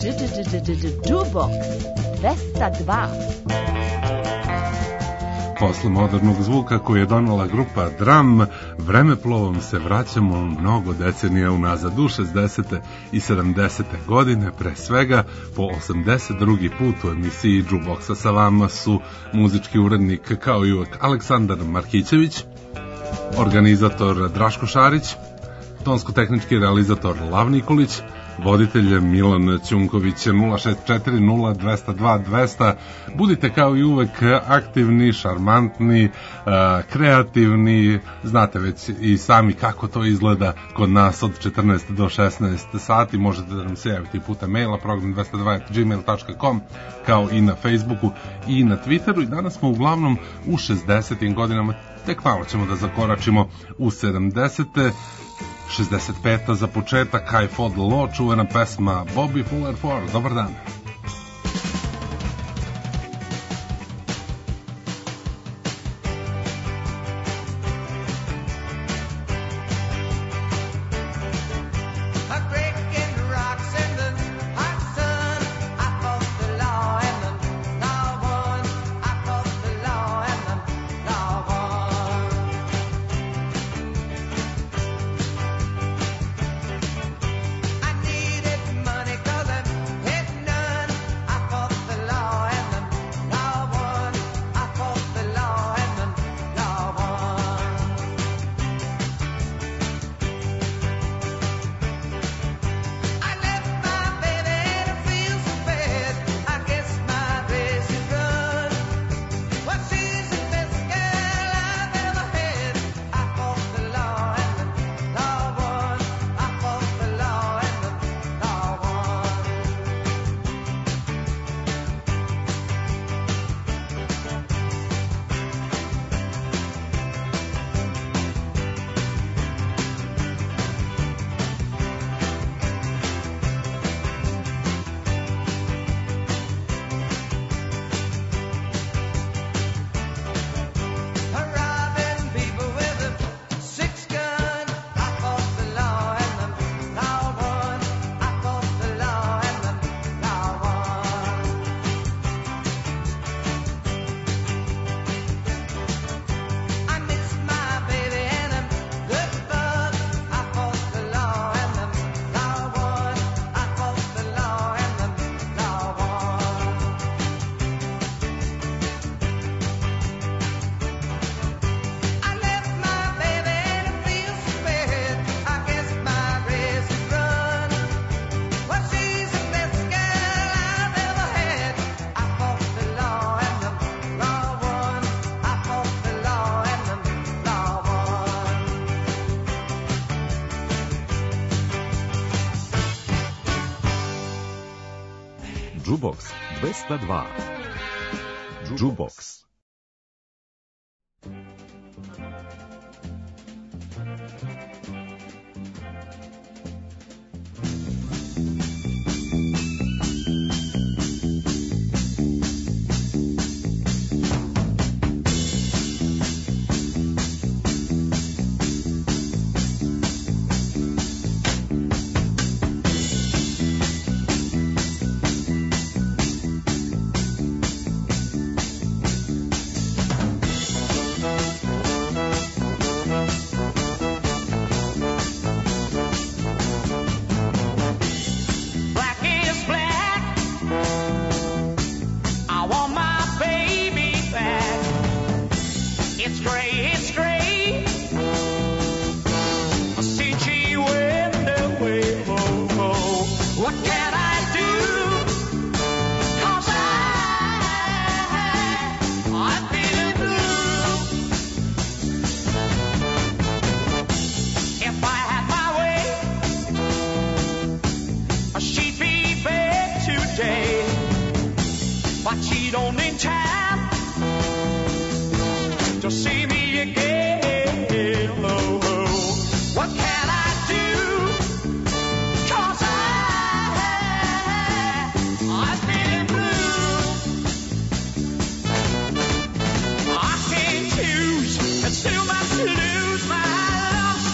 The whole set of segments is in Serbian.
Jukebox 202. Posle modernog zvuka koji je donela grupa Drum, vremeplovom se vraćamo mnogo decenija unazad, u 60. i 70. godine, pre svega po 82. put u emisiji Jukeboxa. Sa vama su muzički urednik, kao i uvek, Aleksandar Markićević, organizator Draško Šarić, tonsko-tehnički realizator Lav Nikolić, voditelj Milan Ćunković. 064-0202-200. Budite kao i uvek aktivni, šarmantni, kreativni. Znate već i sami kako to izgleda kod nas od 14 do 16 sati. Možete da nam se javiti putem maila program202@gmail.com, kao i na Facebooku i na Twitteru. I danas smo uglavnom u 60. godinama, tek malo ćemo da zakoračimo u 70. 65. za početak, I Fought the Law, čuvena pesma Bobby Fuller 4. Dobar dan. Jukebox 202. Jukebox.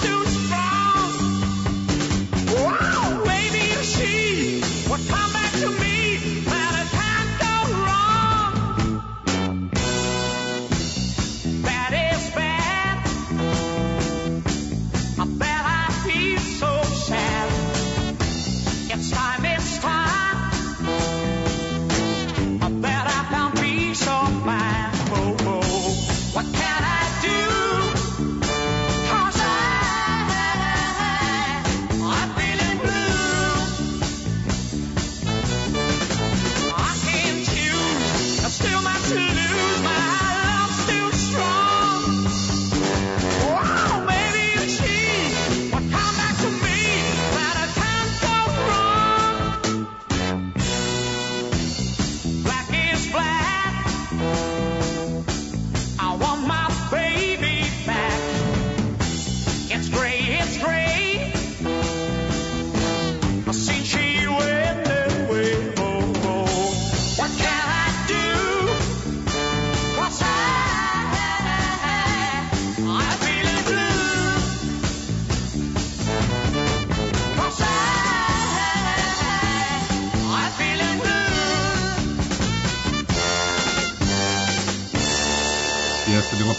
Come back to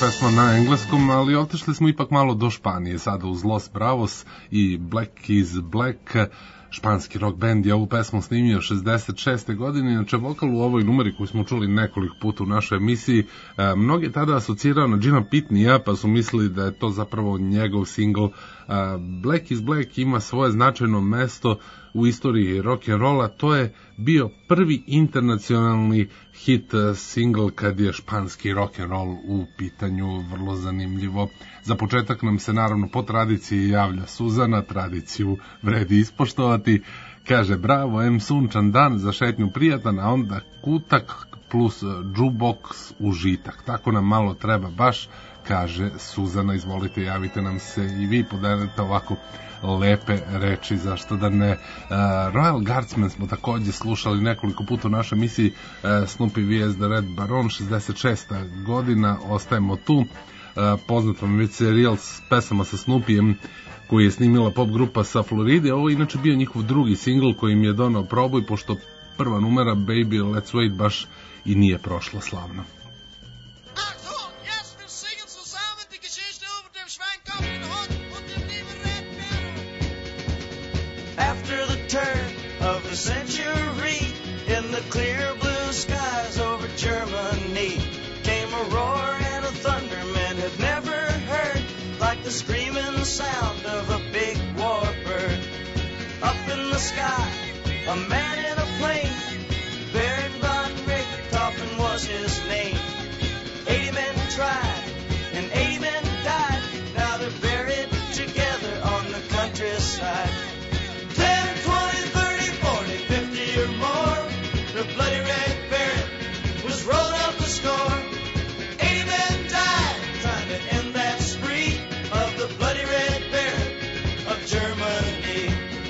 pesma na engleskom, ali otišli smo ipak malo do Španije, sada uz Los Bravos i Black is Black. Španski rock band je ovu pesmu snimio 66. godine, inače vokal u ovoj numeri koju smo čuli nekoliko puta u našoj emisiji, mnogi tada asocirao na Jima Pitneya, pa su mislili da je to zapravo njegov singl. Black is Black ima svoje značajno mesto u istoriji rock'n'rolla, to je bio prvi internacionalni hit single kad je španski rock'n'roll u pitanju, vrlo zanimljivo. Za početak nam se naravno po tradiciji javlja Suzana, tradiciju vredi ispoštovati, kaže bravo, em sunčan dan, za šetnju prijatan, a onda kutak plus jukebox užitak, tako nam malo treba baš, kaže Suzana, izvolite, javite nam se i vi, podelite ovako lepe reči, zašto da ne. Royal Guardsmen smo takođe slušali nekoliko puta u našoj emisiji, Snoopy vs. The Red Baron, 66. godina, ostajemo tu. Poznat vam je serijal s pesama sa Snoopyjem koji je snimila pop grupa sa Floride. Ovo je inače bio njihov drugi singl koji im je donao proboj, pošto prva numera Baby Let's Wait baš i nije prošla slavno. After the turn of the century, in the clear blue skies over Germany, came a roar and a thunder men had never heard, like the screaming sound of a big warbird. Up in the sky, a man in a plane, Baron von Richthofen was his name. 80 men tried and 80 men died, now they're buried together on the countryside. 10, 20, 30, 40, 50 or more, the bloody Red Baron was rolling up the score. 80 men died trying to end that spree of the bloody Red Baron of Germany.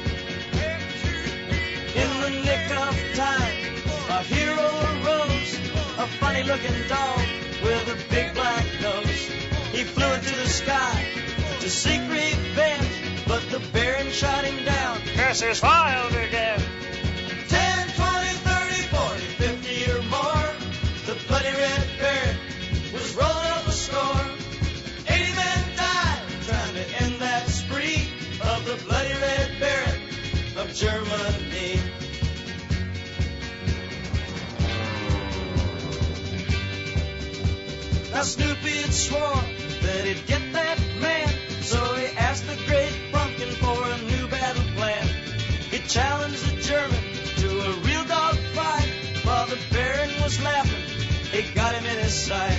In the nick of time, a hero arose, a funny-looking dog with a big black nose. He flew into the sky to seek revenge, but the Baron shot him down. Curses filed again. 10, 20, 30, 40, 50 or more, the bloody Red Baron was rolling up a score. 80 men died trying to end that spree of the bloody Red Baron of Germany. Now Snoopy had sworn that he'd get that man, so he asked the great pumpkin for a new battle plan. He challenged the German to a real dog fight, while the Baron was laughing, he got him in his sight.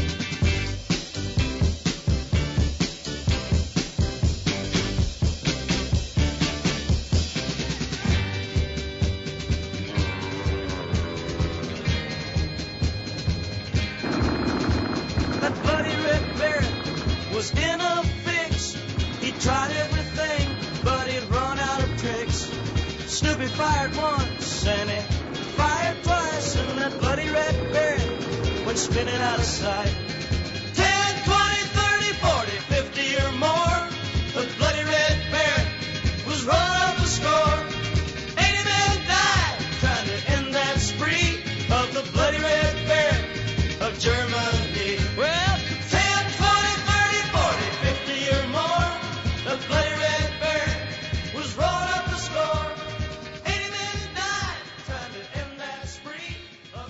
That bloody Red Baron was in a fix. He tried everything, but he'd run out of tricks. Snoopy fired once, and he fired twice, and that bloody Red Baron went spinning out of sight. 10, 20, 30, 40, 50 or more, the bloody Red Baron was rolling up the score. 80 men died trying to end that spree of the bloody Red Baron of Germany. Well, 10, 20, 30, 40, 50 or more, the bloody Red Baron was rolling up the score. 80 men died trying to end that spree of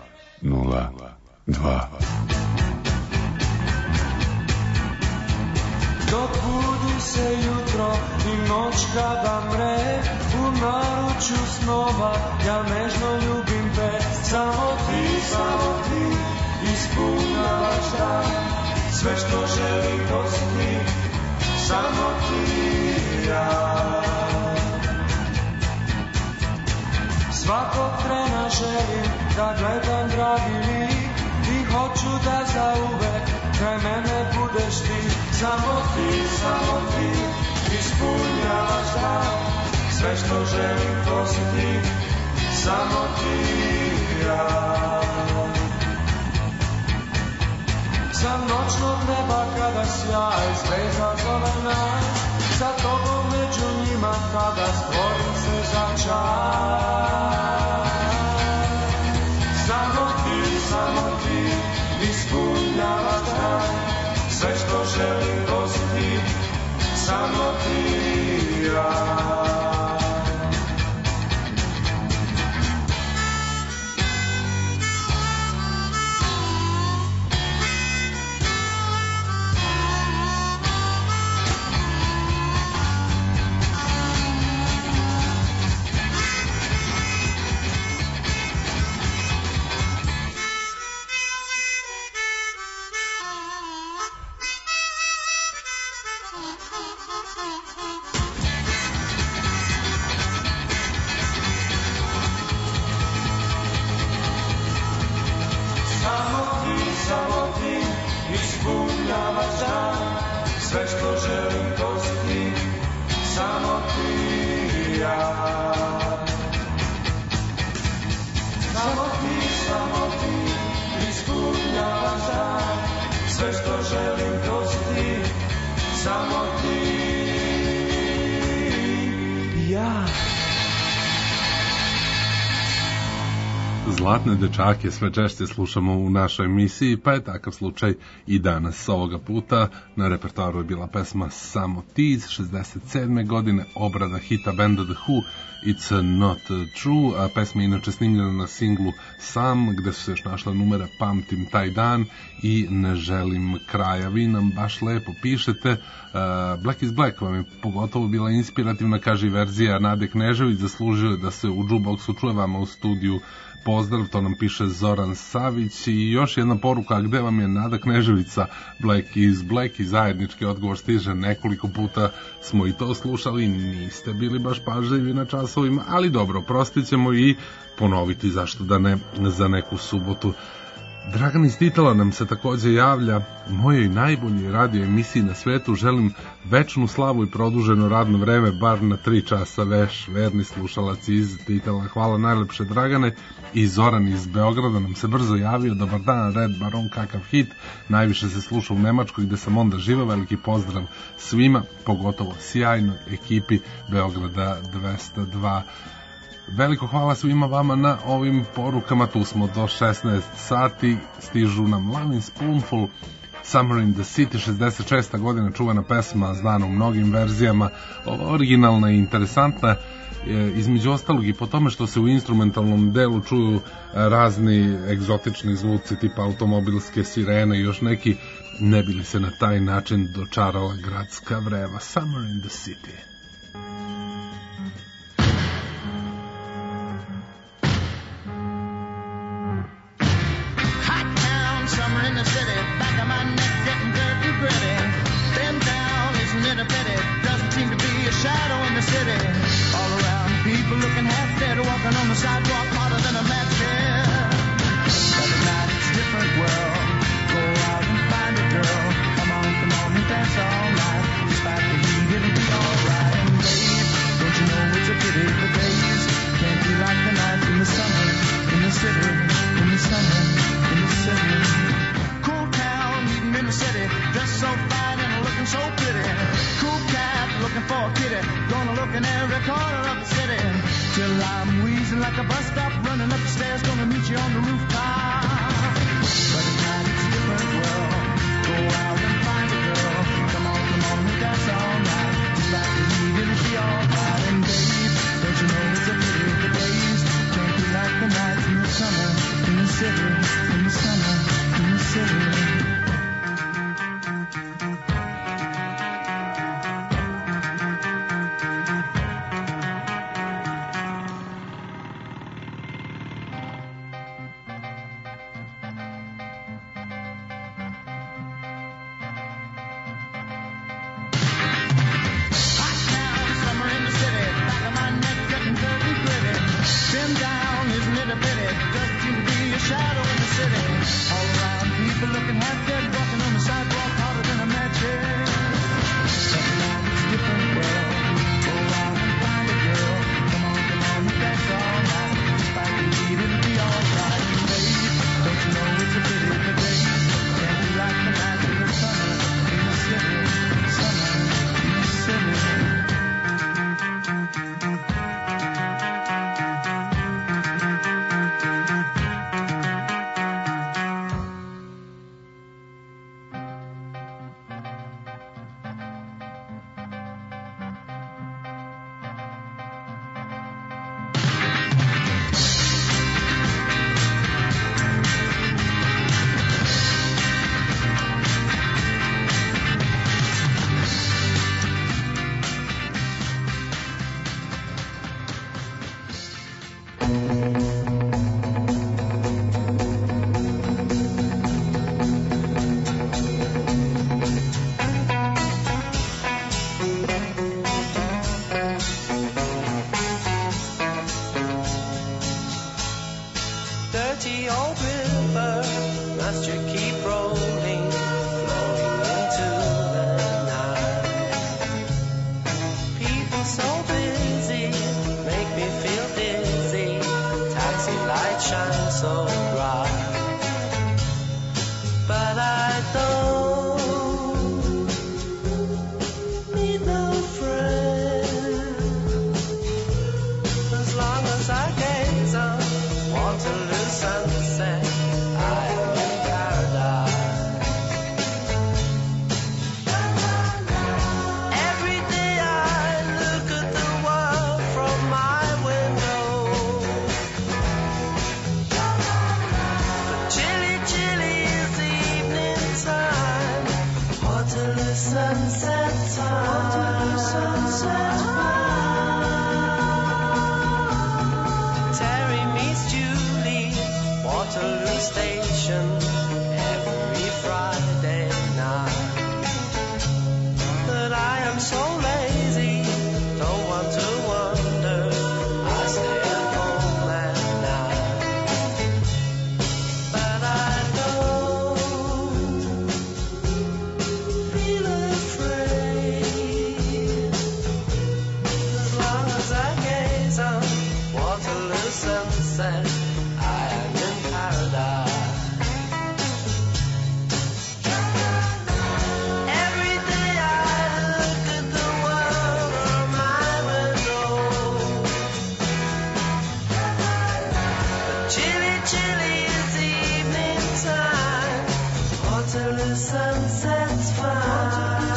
2-0-2. Dobudi se jutro i noć kada mre, u naručju snova ja nežno ljubim te. Samo ti ispunjavaš dan, sve što želim dosti, samo ti i ja. Svakog trena želim da gledam dragi lik i hoću da zauvek kraj mene budeš ti. Samo ti ispunjavaš dan, sve što želim to si ti, samo ti i ja. Sa noćnog neba kada sjaj zvezda zove nas, za tobom među njima kada stvorim se za čas. Samo ti ispunjavaš dan, sve što želim to si ti, samo ti. Ja. Zlatne dečake sve češće slušamo u našoj emisiji, pa je takav slučaj i danas. Ovoga puta na repertoaru je bila pesma Samo ti iz 67. godine, obrada hita benda The Who, It's Not True, a pesma inače snimljena na singlu Sam, gde su se još našla numera Pamtim taj dan i Ne želim kraja. Vi nam baš lepo pišete, Black is Black vam je pogotovo bila inspirativna, kaže verzija Nade Knežević, zaslužio je da se u Jukeboxu čuje vama u studiju. Pozdrav, to nam piše Zoran Savić. I još jedna poruka, gde vam je Nada Kneževica, Black is Black, i zajednički odgovor stiže, nekoliko puta smo i to slušali, niste bili baš pažljivi na časovima, ali dobro, prostit ćemo i ponoviti, zašto da ne, za neku subotu. Dragan iz Titela nam se takođe javlja, mojoj najboljoj radio emisiji na svetu želim večnu slavu i produženo radno vreme, bar na 3 časa veš, verni slušalac iz Titela. Hvala najlepše, Dragane. I Zoran iz Beograda nam se brzo javio, dobar dan, Red Baron, kakav hit, najviše se sluša u Nemačkoj gde sam onda živeo, veliki pozdrav svima, pogotovo sjajnoj ekipi Beograda 202. Veliko hvala svima vama na ovim porukama, tu smo do 16 sati, stižu nam Lovin' Spoonful, Summer in the City, 66. godina, čuvena pesma, znana u mnogim verzijama, originalna i interesantna, između ostalog i po tome što se u instrumentalnom delu čuju razni egzotični zvuci tipa automobilske sirene i još neki, ne bi li se na taj način dočarala gradska vreva. Summer in the City. Shadow in the city, all around, people looking half dead, walking on the sidewalk harder than a match head. But at night it's a different world. Go out and find a girl. Come on and dance all night. Despite the heat, it'll be alright. And babe, don't you know it's a pity the days can't be like the nights in the summer, in the city, in the summer, in the city. Cool town, meeting in the city, dressed so fine and looking so pretty. Cool cat, looking for a kitty, gonna look in every corner of the city, till I'm wheezing like a bus stop, running up the stairs, gonna meet you on the rooftop. But at night it's a different world. Go out and find a girl. Come on and dance all night. Just like the heat, it'll be alright. And babe, don't you know it's a pity the days can't be like the nights in the summer, in the city, in the summer, in the city. shine so bright, but I don't station every Friday night. But I am so lazy, don't want to wander, I stay at home at night. But I don't feel afraid, as long as I gaze on Waterloo sunset, I am in paradise. Every day I look at the world from my window. But chilly, chilly is the evening time. Waterloo sunset's fine.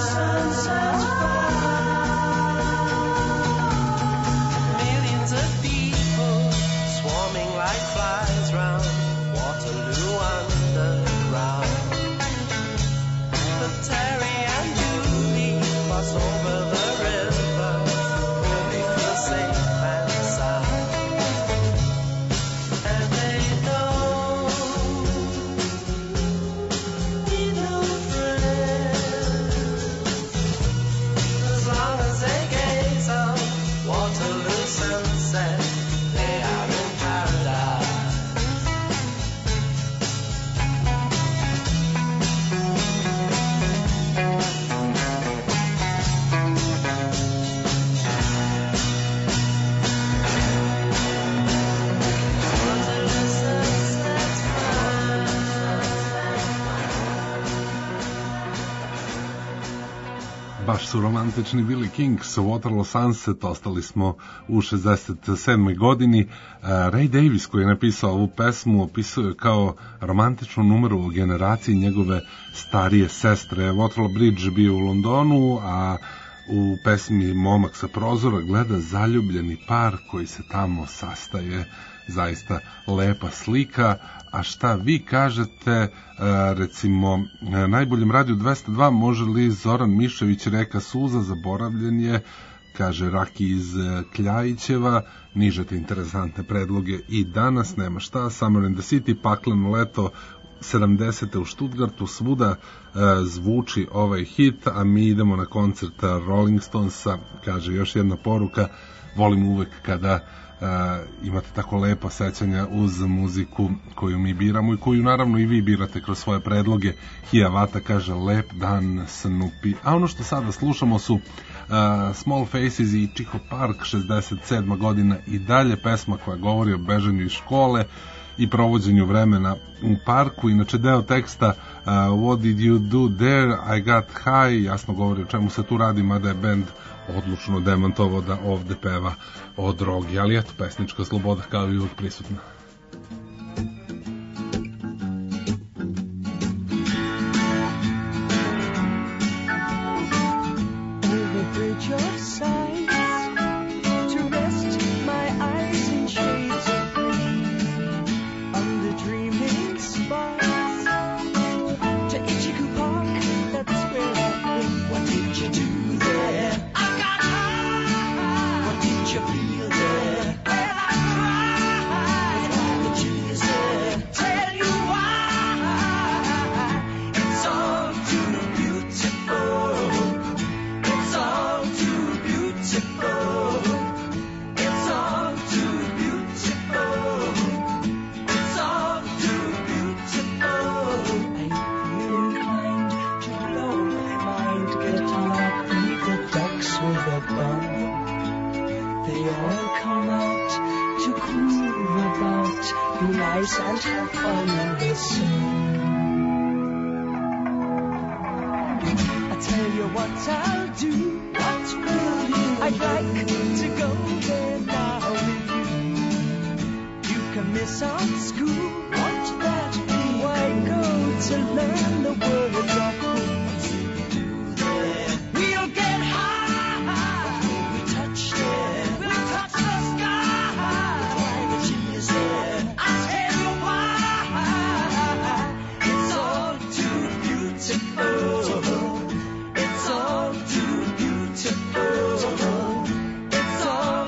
Millions of people swarming like flies round Waterloo Underground. But Terry and Julie cross over the river where they feel safe and sound. And they don't need no friends, as long as they gaze on Waterloo sunset, they are in paradise. Waterloo sunset's Baš su romantični Billy Kings, Waterloo Sunset, ostali smo u 67. godini. Ray Davies, koji je napisao ovu pesmu, opisuje kao romantičnu numeru o generaciji njegove starije sestre. Waterloo Bridge bio u Londonu, a u pesmi Momak sa prozora gleda zaljubljeni par koji se tamo sastaje. Zaista lepa slika. A šta vi kažete, recimo, najboljem radiju 202, može li Zoran Mišević Reka suza, zaboravljen je, kaže Raki iz Kljajićeva, nižete interesantne predloge i danas, nema šta, Summer in the City, pakleno leto 70. u Stuttgartu, svuda zvuči ovaj hit, a mi idemo na koncert Rolling Stonesa, kaže još jedna poruka, volim uvek kada imate tako lepa sećanja uz muziku koju mi biramo i koju naravno i vi birate kroz svoje predloge. Hiavata kaže lep dan Snoopy. A ono što sada slušamo su Small Faces i Chico Park, 67. godina, i dalje pesma koja govori o bežanju iz škole i provođenju vremena u parku. Inače deo teksta What did you do there, I got high, jasno govori o čemu se tu radi, mada je band odlučno demantovao da ovde peva o drogi, ali eto, pesnička sloboda kao i uvijek prisutna.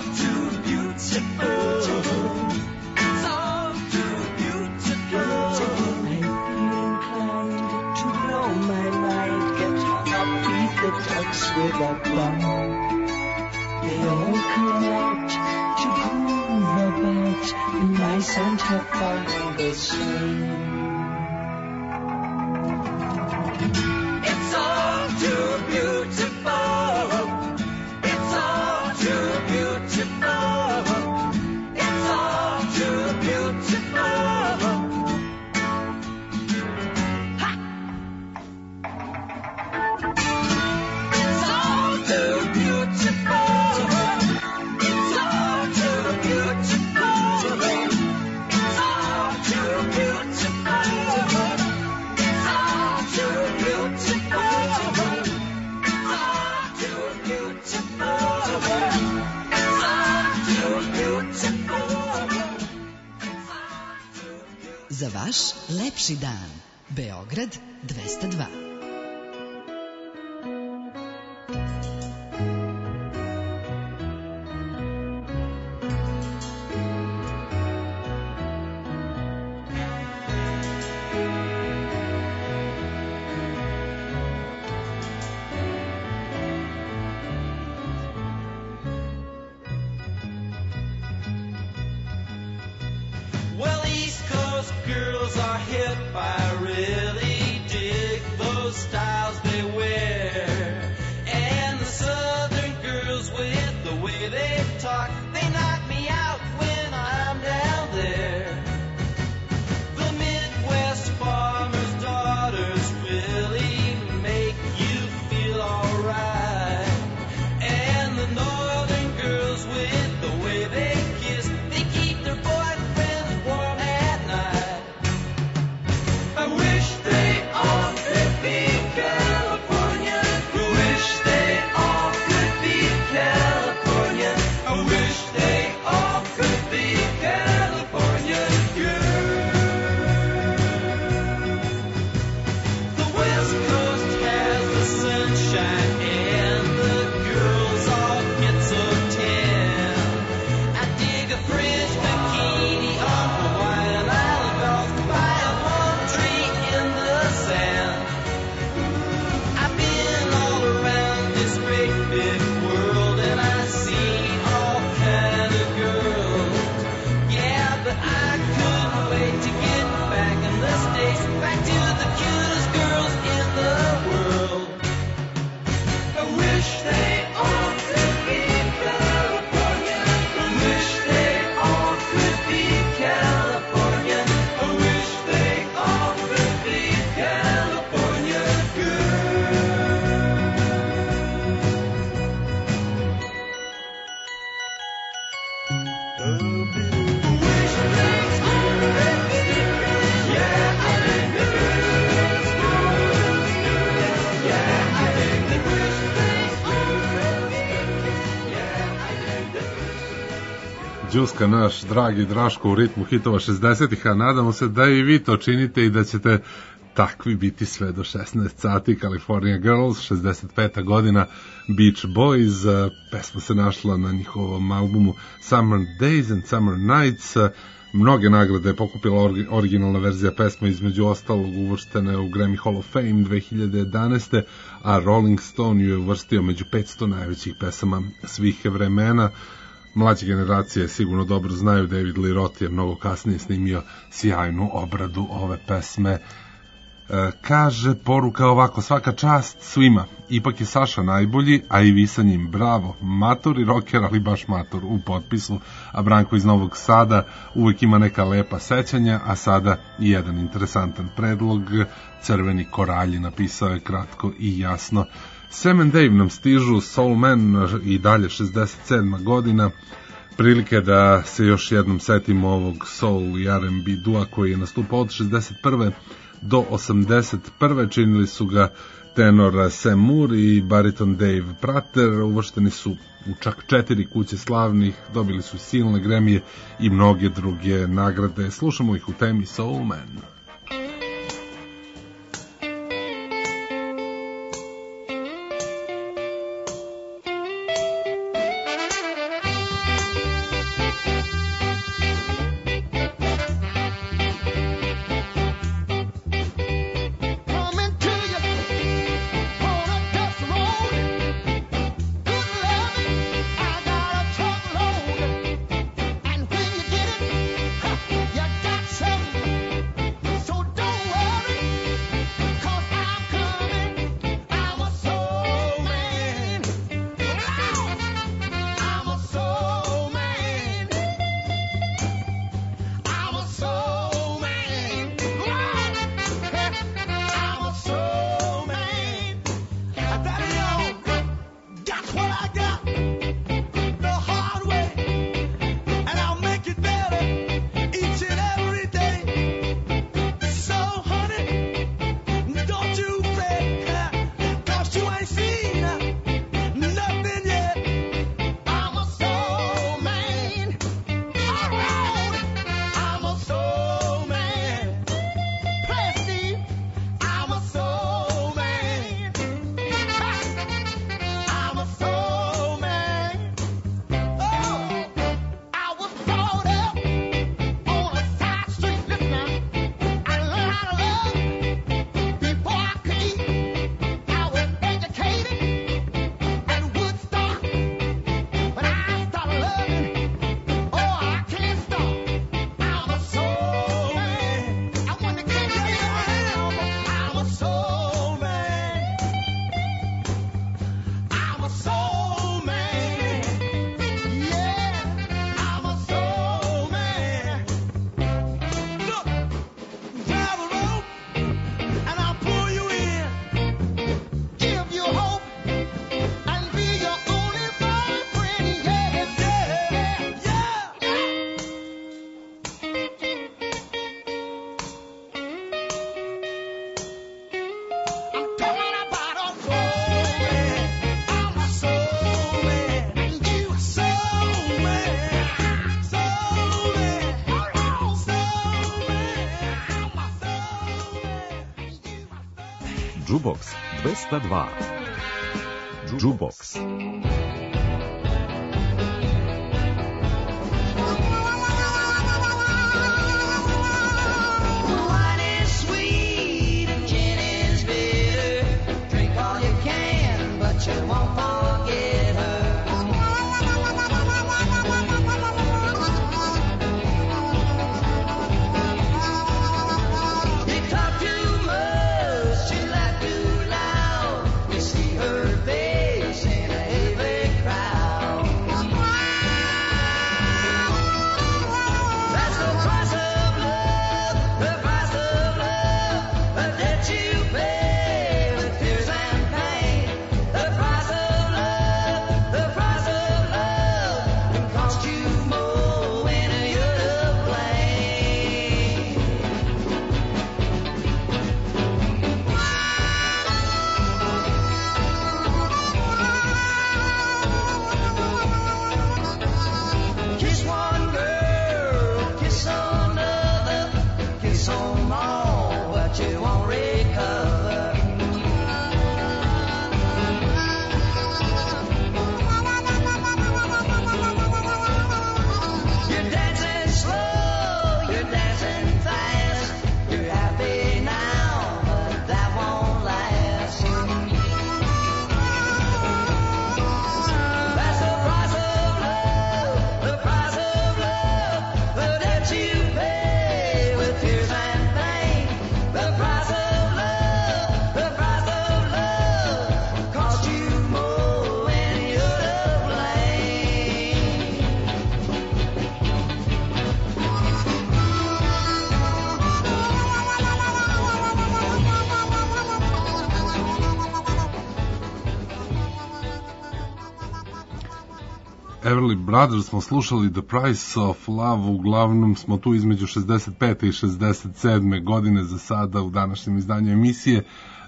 It's all too beautiful. are done, they all come out to groove about the nice and have fun they swing. It's all too beautiful. It's all too beautiful. It's all too beautiful. Ha! It's all too beautiful. It's all too beautiful. It's all too beautiful. It's all too beautiful. It's all too beautiful. It's all too beautiful. Za vaš lepši dan. Beograd 202. Well, East Coast girls are hip. I really dig those styles they wear. And the Southern girls with the way they talk, they knock me out when I'm down there. The Midwest farmers' daughters really make you feel alright. And the Northern girls with the way they kiss, they keep their boyfriends warm at night. I wish they all could be California. I wish they all could be California. I wish they all could be California girls. The West Coast has the sunshine and the girls all get so tan. I dig a French bikini on Hawaiian Island golf by a palm tree in the sand. I've been all around this great big world and I've seen all kind of girls. Yeah, but I couldn't wait to get back in the States, back to the cutest girls in the world. I wish they all could be California. I wish they all could be California. I wish they all could be California Đuska naš dragi Draško u ritmu hitova 60-ih, a nadamo se da i vi to činite i da ćete takvi biti sve do 16 sati. California Girls, 65. godina, Beach Boys, pesma se našla na njihovom albumu Summer Days and Summer Nights. Mnoge nagrade je pokupila originalna verzija pesma, između ostalog uvrštena je u Grammy Hall of Fame 2011. a Rolling Stone ju je uvrstio među 500 najvećih pesama svih vremena. Mlađe generacije sigurno dobro znaju, David Lee Roth je mnogo kasnije snimio sjajnu obradu ove pesme. Kaže poruka ovako: svaka čast svima, ipak je Saša najbolji, a i vi sa njim, bravo, mator i rocker, ali baš mator u potpisu. A Branko iz Novog Sada uvek ima neka lepa sećanja, a sada i jedan interesantan predlog. Crveni koralji, napisao je kratko i jasno. Sam and Dave nam stižu, Soul Man i dalje 67. godina. Prilike da se još jednom setimo ovog soul i R&B dua koji je nastupao od 61. do 81. Činili su ga tenor Sam Moore i bariton Dave Prater. Uvršteni su u čak 4 kuće slavnih, dobili su silne Grammy i mnoge druge nagrade. Slušamo ih u temi Soul Man. Coming to you on a dust road. Jukebox 202. Jukebox. Everly Brothers smo slušali The Price of Love, uglavnom smo tu između 65. i 67. godine za sada u današnjem izdanju emisije.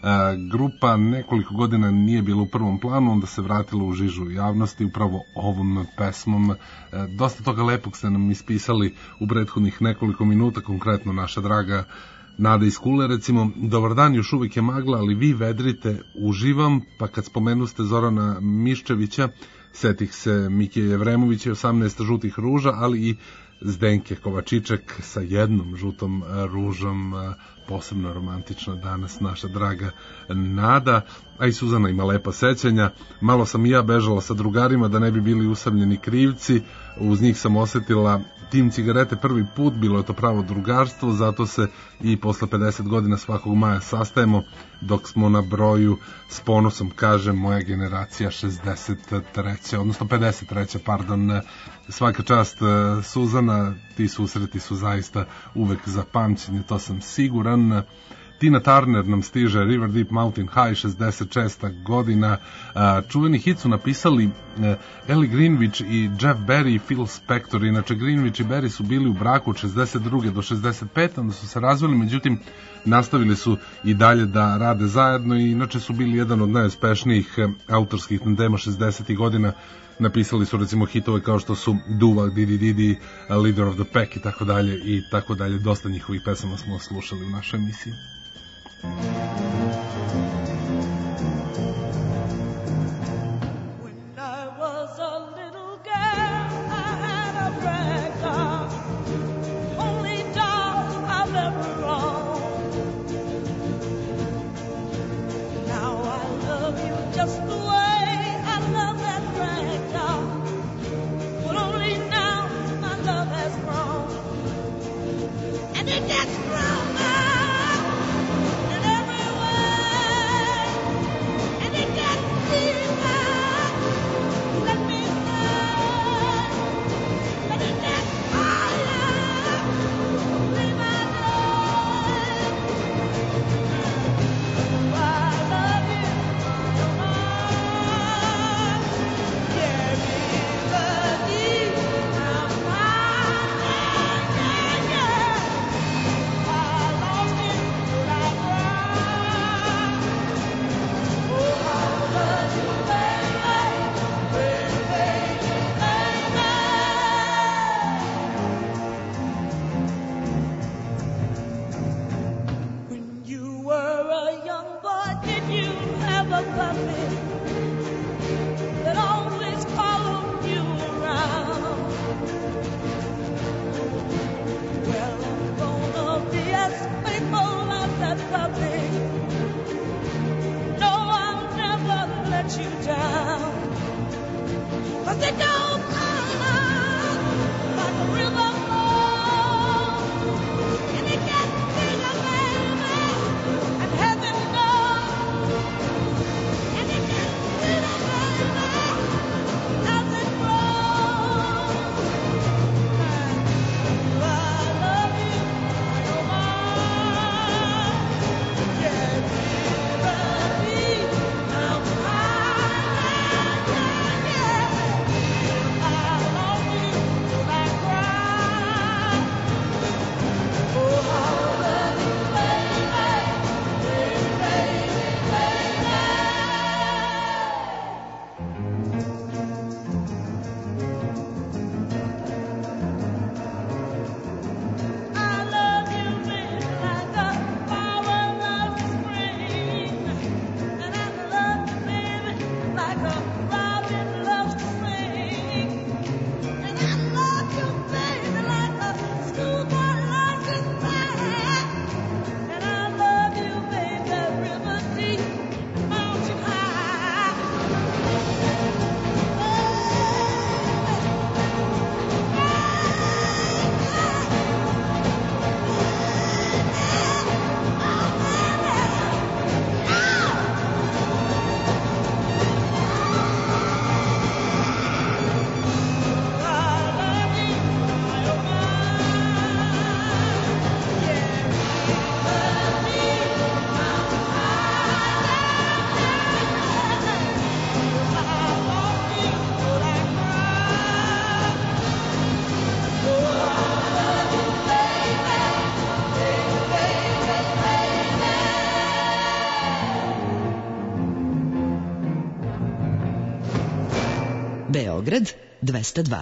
Grupa nekoliko godina nije bila u prvom planu, onda se vratila u žižu javnosti upravo ovom pesmom. Dosta toga lepog ste nam ispisali u prethodnih nekoliko minuta, konkretno naša draga Nada iz Kule, recimo, dobar dan, još uvijek je magla, ali vi vedrite, uživam, pa kad spomenuste Zorana Miščevića, setih se Mikije Jevremovića i 18 žutih ruža, ali i Zdenke Kovačiček sa jednom žutom ružom, posebno romantična danas naša draga Nada, a i Suzana ima lepa sećanja. Malo sam i ja bežala sa drugarima da ne bi bili usamljeni krivci, uz njih sam osetila tim cigarete prvi put, bilo je to pravo drugarstvo, zato se i posle 50 godina svakog maja sastajemo, dok smo na broju, s ponosom kažem, moja generacija 63. odnosno 53. pardon. Svaka čast, Suzana, ti susreti su zaista uvek za pamćenje, to sam siguran. Tina Turner nam stiže, River Deep Mountain High, 66. godina. Čuveni hit su napisali Ellie Greenwich i Jeff Barry i Phil Spector. Inače, Greenwich i Barry su bili u braku od 62. do 65. onda su se razveli, međutim, nastavili su i dalje da rade zajedno i inače su bili jedan od najuspešnijih autorskih tandema 60. godina. Napisali su recimo hitove kao što su Duva, Didi Didi, Leader of the Pack i tako dalje i tako dalje. Dosta njihovih pesama smo slušali u našoj emisiji. Beograd 202.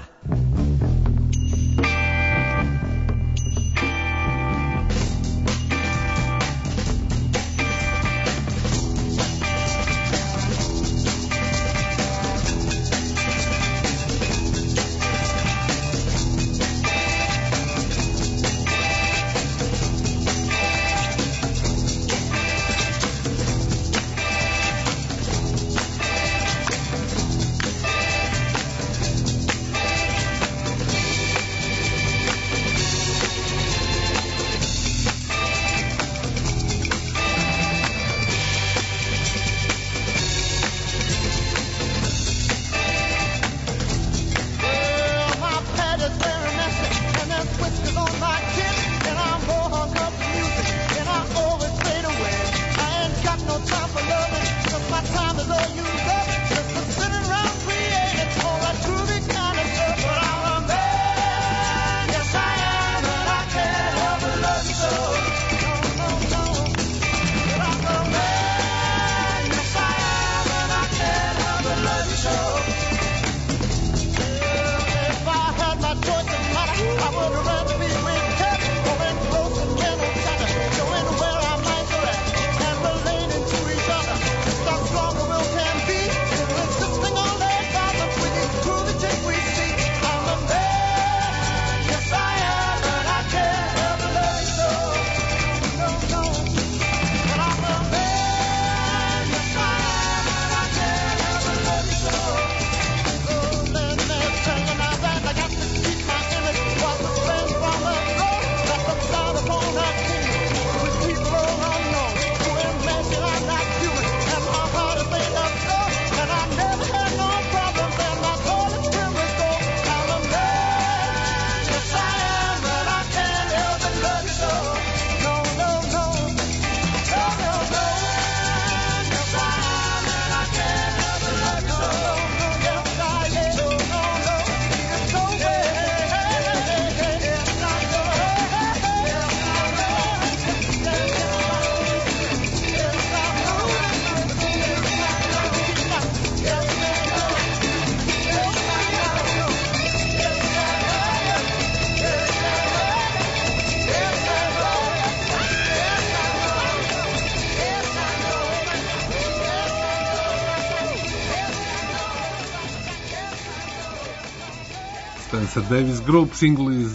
Spencer Davis Group, single iz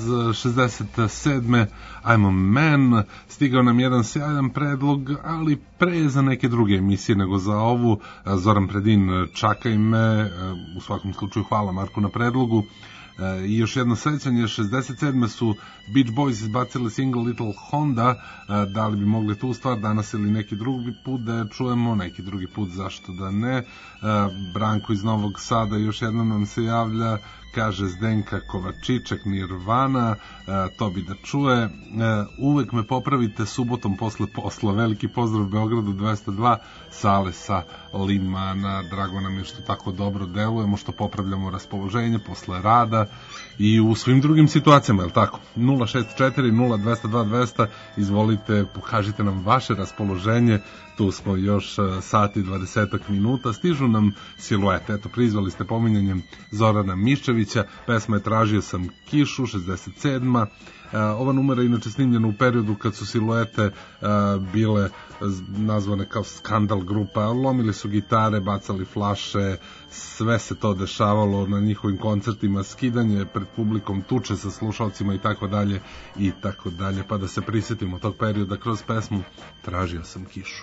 67. I'm a Man. Stigao nam jedan sjajan predlog, ali pre za neke druge emisije nego za ovu. Zoran Predin, čakaj me. U svakom slučaju hvala Marku na predlogu. I još jedno sećanje, 67. su Beach Boys izbacili single Little Honda. Da li bi mogli tu stvar danas ili neki drugi put da je čujemo, neki drugi put, zašto da ne. Branko iz Novog Sada još jednom nam se javlja, kaže Zdenka Kovačiček, Nirvana, to bi da čuje. Uvek me popravite subotom posle posla. Veliki pozdrav Beogradu 202, Sale sa Limana. Drago nam je što tako dobro delujemo, što popravljamo raspoloženje posle rada i u svim drugim situacijama, je li tako? 064 0202 200, izvolite, pokažite nam vaše raspoloženje. Tu smo još sati 20 minuta. Stižu nam siluete. Eto, prizvali ste pominjanjem Zorana Miščevića. Pesma je Tražio sam kišu, 67. Ova numera je inače snimljena u periodu kad su siluete bile nazvane kao skandal grupa. Lomili su gitare, bacali flaše, sve se to dešavalo na njihovim koncertima, skidanje pred publikom, tuče sa slušalcima i tako dalje i tako dalje. Pa da se prisjetimo tog perioda kroz pesmu Tražio sam kišu.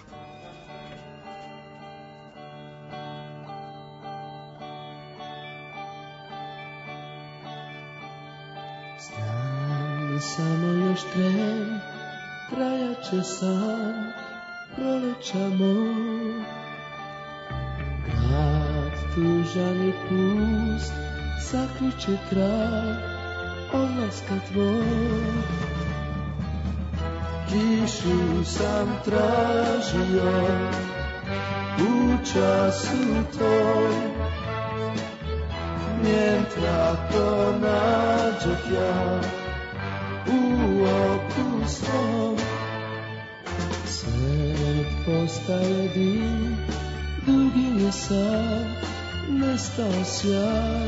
Samo još tren, trajaće san, prolećamo. Grad tužan i pust, sakriće trag odlaska tvoj. Kišu sam tražio u času tvoj, njen trako nađoh ja u oku svom. Svet postaje dim, dugi je sad, nestao sjaj,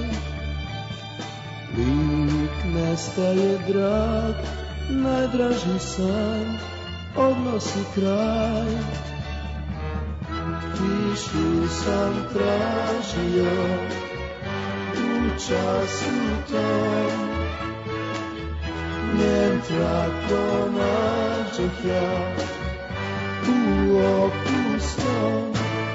lik nestaje drag, najdraži san odnosi kraj. Tišu sam tražio u času tom, njen trag pronađoh ja u oku svom.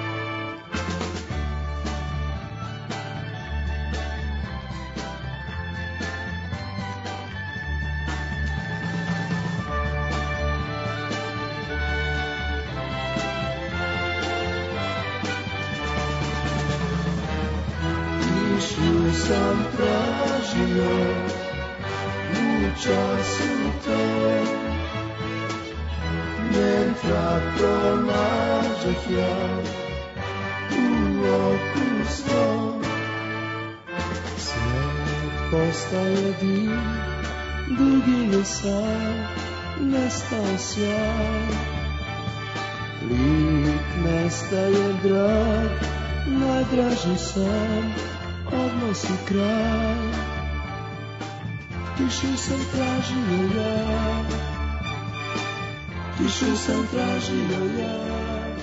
Sam tražio u času tom, njen trag pronađoh ja u oku svom. Svet postaje dim, dugi je san, nestao sjaj, lik nestaje drag, najdraži san odnosi kraj. Tišu sam tražio ja, tišu sam tražio ja.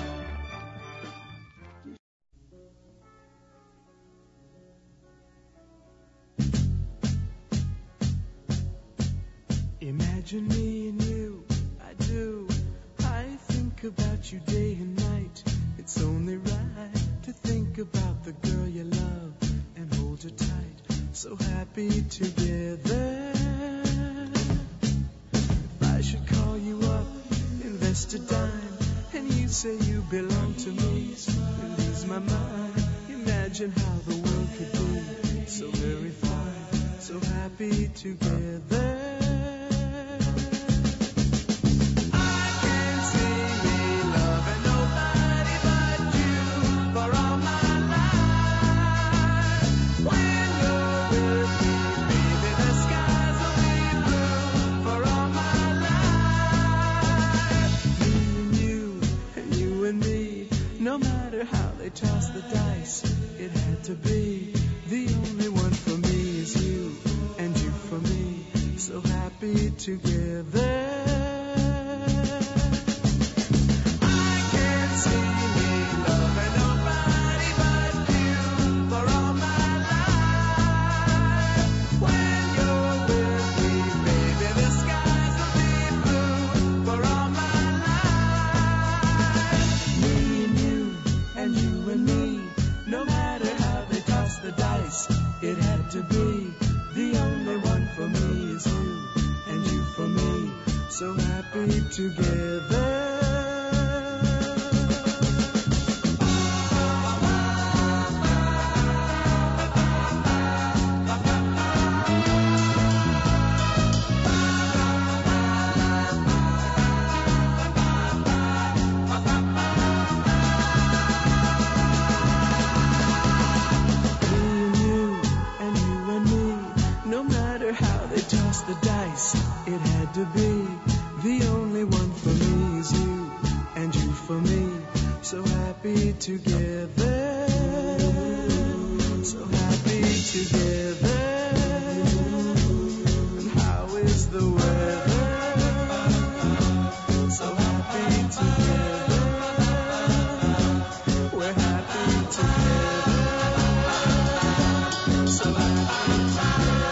Imagine me and you, I do. I think about you day and night. It's only right to think about the girl you love and hold her tight, so happy together. If I should call you up, invest a dime, and you say you belong to me, it lose my mind. Imagine how the world could be so very fine, so happy together. Toss the dice, it had to be. The only one for me is you, and you for me, so happy together. It had to be. The only one for me is you, and you for me, so happy together. The dice, it had to be. The only one for me is you, and you for me, so happy together, so happy together. And how is the weather? So happy together, we're happy together, so happy together.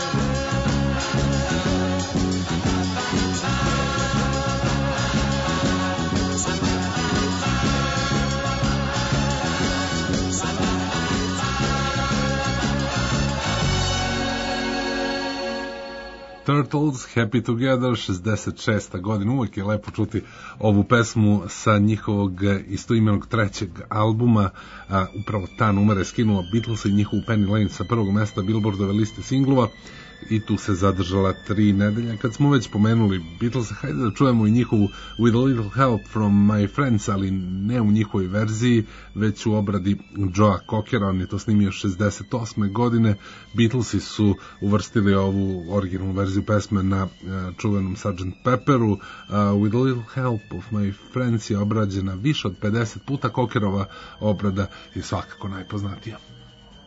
Turtles, Happy Together, 66. godina. Uvijek je lepo čuti ovu pesmu sa njihovog istoimenog trećeg albuma. Upravo ta numera je skinula Beatles i njihovu Penny Lane sa prvog mesta Billboardove liste singlova i tu se zadržala 3 nedelje. Kad smo već pomenuli Beatles, hajde da čujemo i njihovu With a Little Help from My Friends, ali ne u njihovoj verziji, već u obradi Joea Cockera. On je to snimio 68. godine. Beatlesi su uvrstili ovu originalnu verziju pesme na čuvenom Sgt. Pepperu. With a Little Help of My Friends je obrađena više od 50 puta. Cockerova obrada je svakako najpoznatija.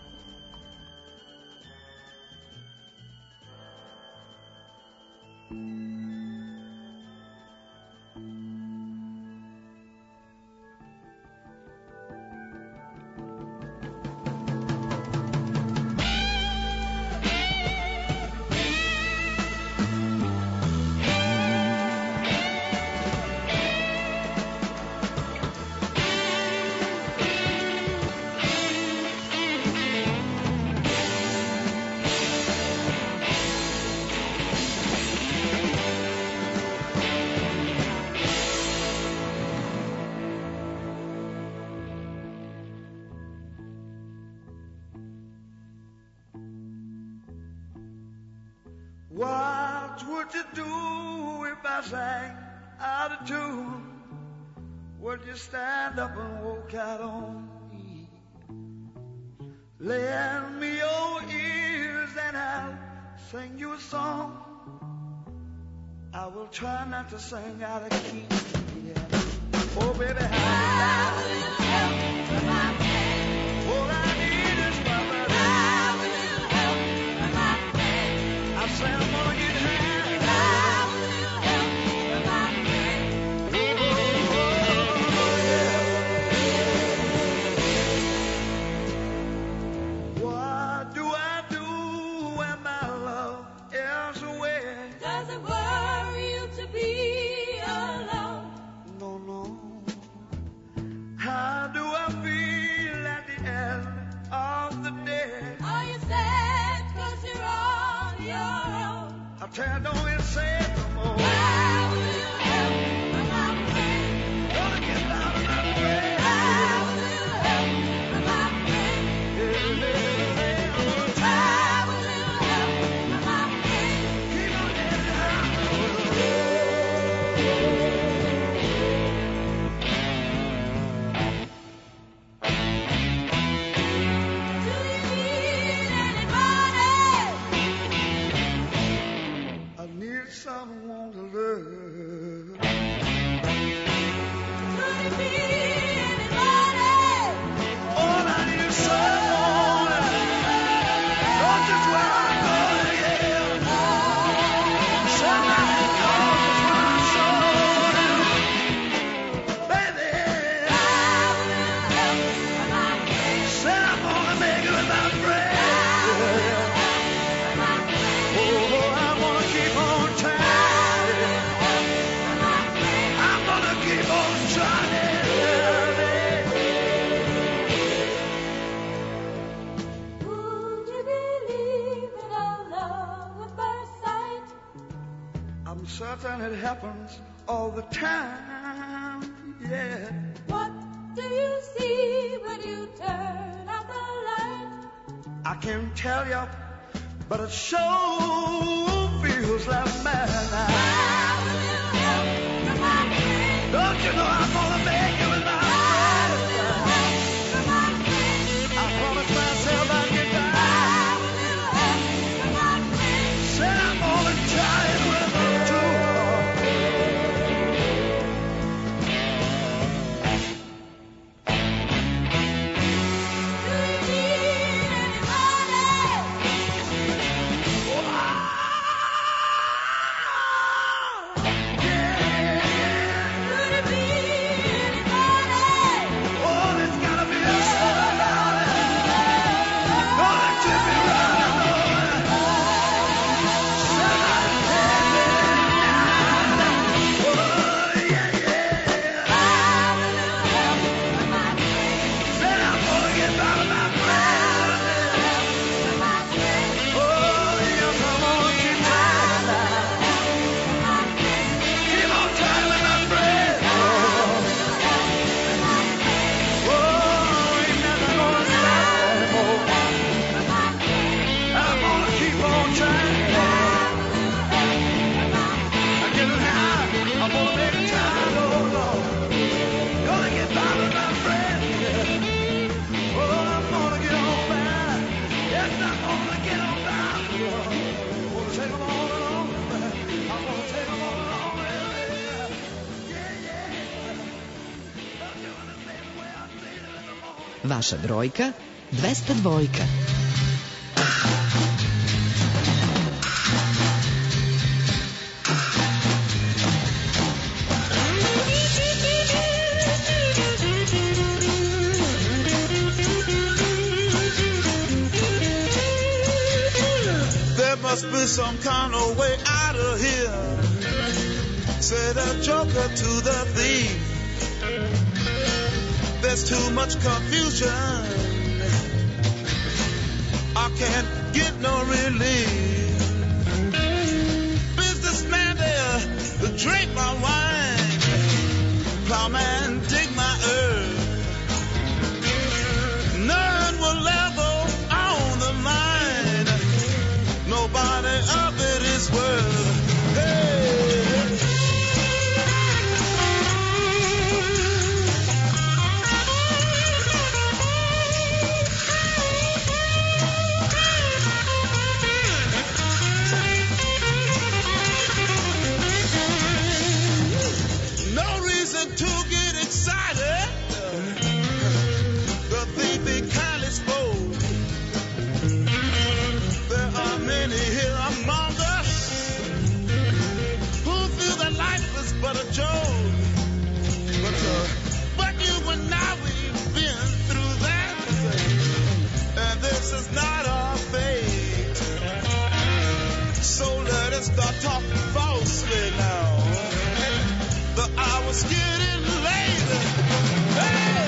sang out of tune, would you stand up and walk out on me? Lend me your ears and I'll sing you a song. I will try not to sing out of key. Yeah. Oh, baby, how will you help with my pain? All I need is my love. How will you help with my pain? I said I'm gonna get high. How will you help with my pain? Oh, what do I do when my love is away? Does it worry you to be alone? No, no. How do I feel at the end of the day? Are you sad 'cause you're on your own? I tell you, don't even say it no more. How will you help with my pain? Gonna get out of my way. How will you help with my pain? How will you help with my pain? Keep on getting out. I need someone to love. Do you need anybody? All I need is someone. Don't just where I'm going, yeah. Somebody comes when I'm short. Baby, how will you help with my pain? Said I'm gonna make it with my friend. Oh, I'm gonna keep on trying. I'm gonna keep on trying. Would you believe in a love at first sight? I'm certain it happens all the time, yeah. What do you see when you turn out the light? I can't tell you, but it sure feels like madness. How will you help with my pain? Don't you know I'm gonna make it with my friend? How will you help with my pain? I promised myself I'd get back. How will you help with my pain? Said I'm gonna try it with her too. Do you need anybody? Vaša brojka 202. There must be some kind of way out of here, said a joker to the thief. There's too much confusion, I can't get no relief. Businessman there, drink my wine, plowman dig my earth. None will level on the line, nobody of it is worth. Hey. was getting late. Hey!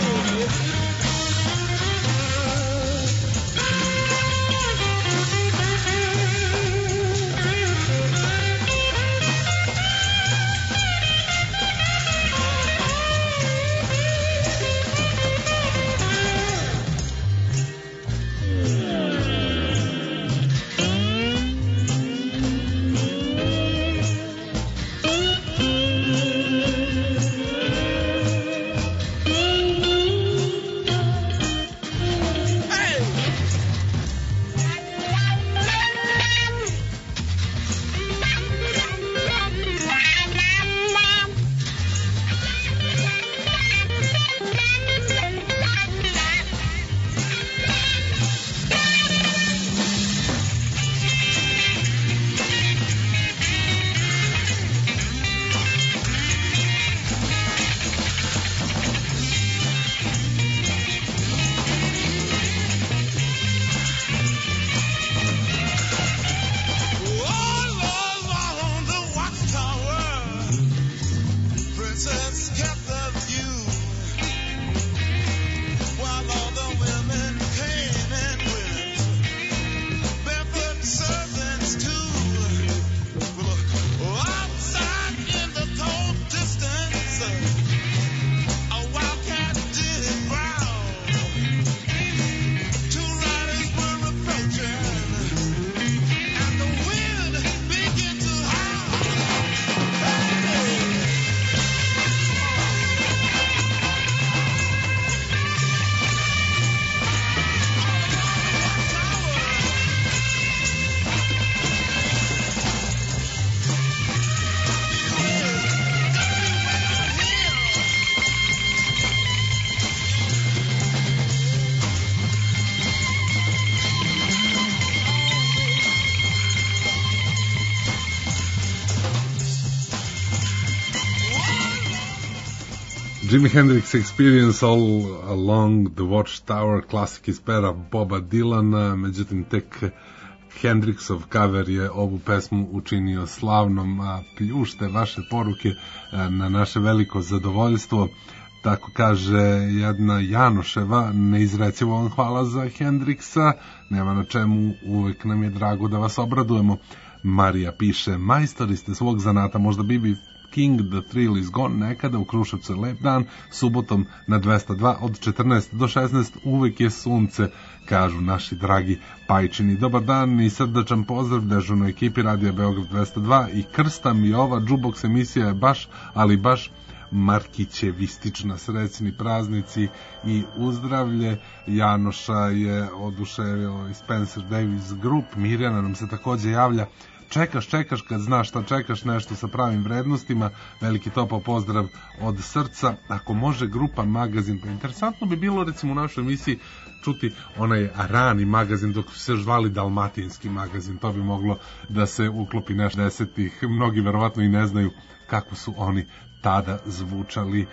Jimi Hendrix Experience All Along the Watchtower, klasik iz pera Boba Dylana, međutim tek Hendrixov cover je ovu pesmu učinio slavnom, a pljušte vaše poruke na naše veliko zadovoljstvo. Tako kaže jedna Janoševa, neizrecivo vam hvala za Hendrixa, nema na čemu, uvek nam je drago da vas obradujemo. Marija piše, majstori ste svog zanata, možda B.B. King, The Thrill is Gone, nekada u Kruševcu lep dan, subotom na 202 od 14 do 16 uvek je sunce, kažu naši dragi Pajčini. Dobar dan i srdačan pozdrav dežurnoj ekipi Radija Beograd 202 i krstam i ova Jukebox emisija je baš, ali baš Markićevistična, srećni praznici i uzdravlje. Janoša je oduševilo i Spencer Davis Group, Mirjana nam se takođe javlja, čekaš kad znaš šta čekaš, nešto sa pravim vrednostima, veliki topao pozdrav od srca. Ako može grupa Magazin, pa interesantno bi bilo recimo u našoj emisiji čuti onaj rani magazin dok su se zvali Dalmatinski magazin, to bi moglo da se uklopi nešto desetih, mnogi verovatno i ne znaju kako su oni tada zvučali.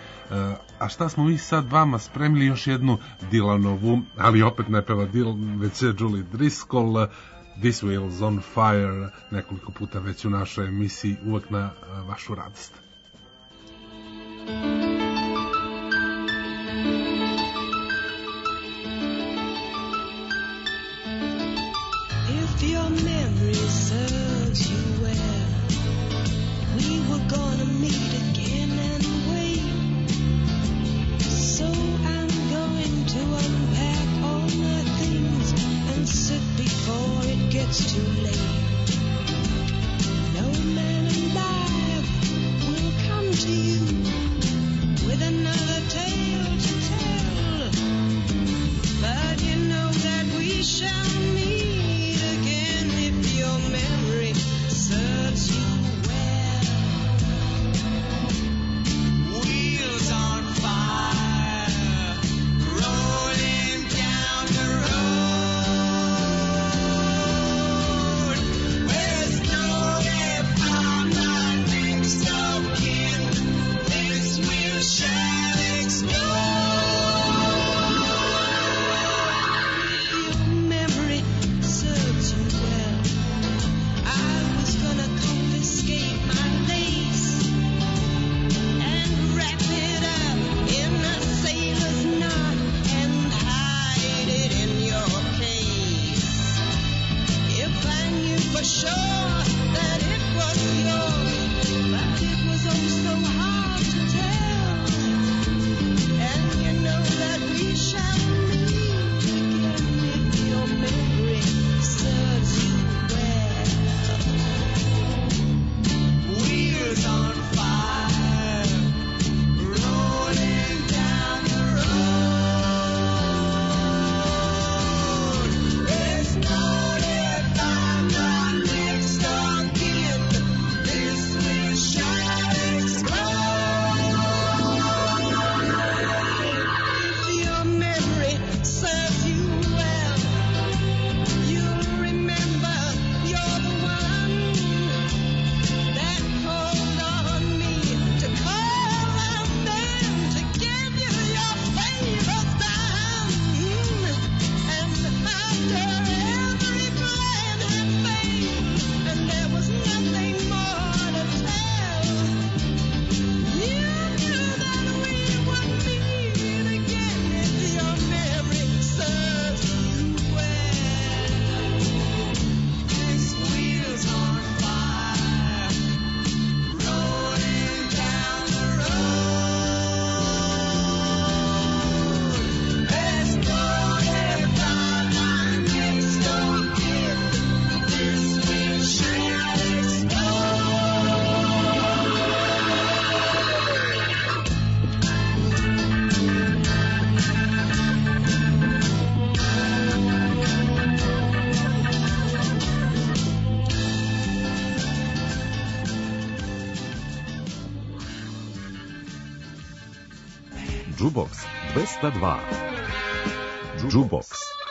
A šta smo mi sad vama spremili, još jednu Dylanovu, ali opet ne peva Dylan, već je Julie Driscoll, This Wheel's on Fire, nekoliko puta već u našoj emisiji, uvek na vašu radost. If your memory serves you well, we were gonna meet again and wait. So I'm going to unpack all my things and sit before it gets too late. No man alive will come to you with another tale to tell, but you know that we shall meet again if your memory serves you well. Wheels on fire, rolling down the road. Where's no way I'm not next of kin? This wheel shall explode. Jukebox 202. Jukebox.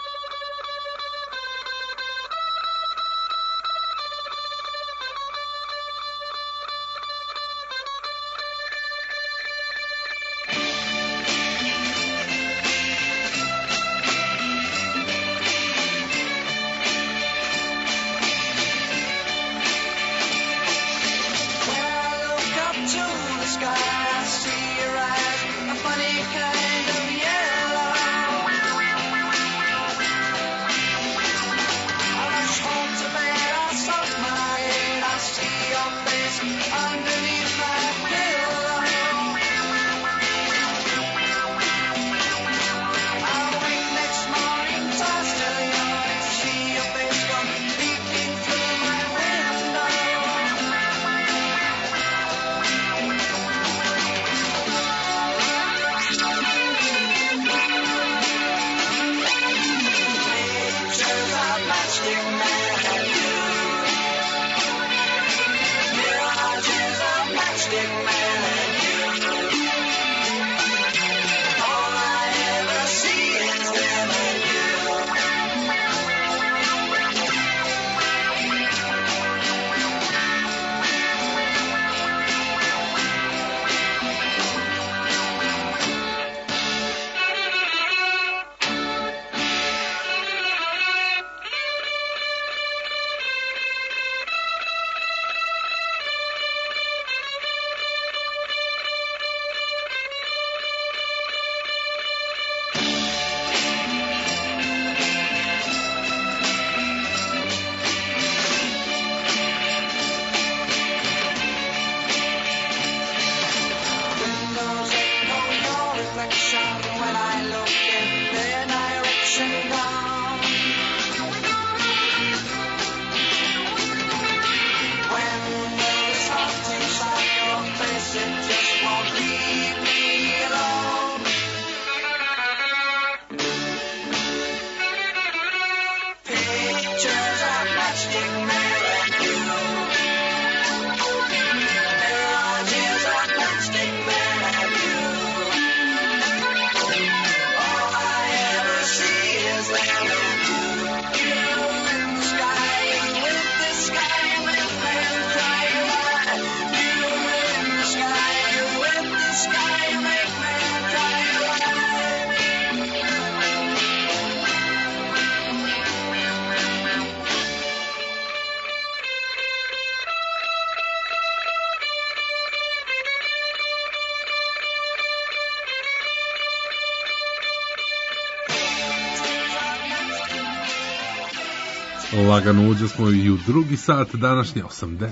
Lagano uđe smo i u drugi sat današnje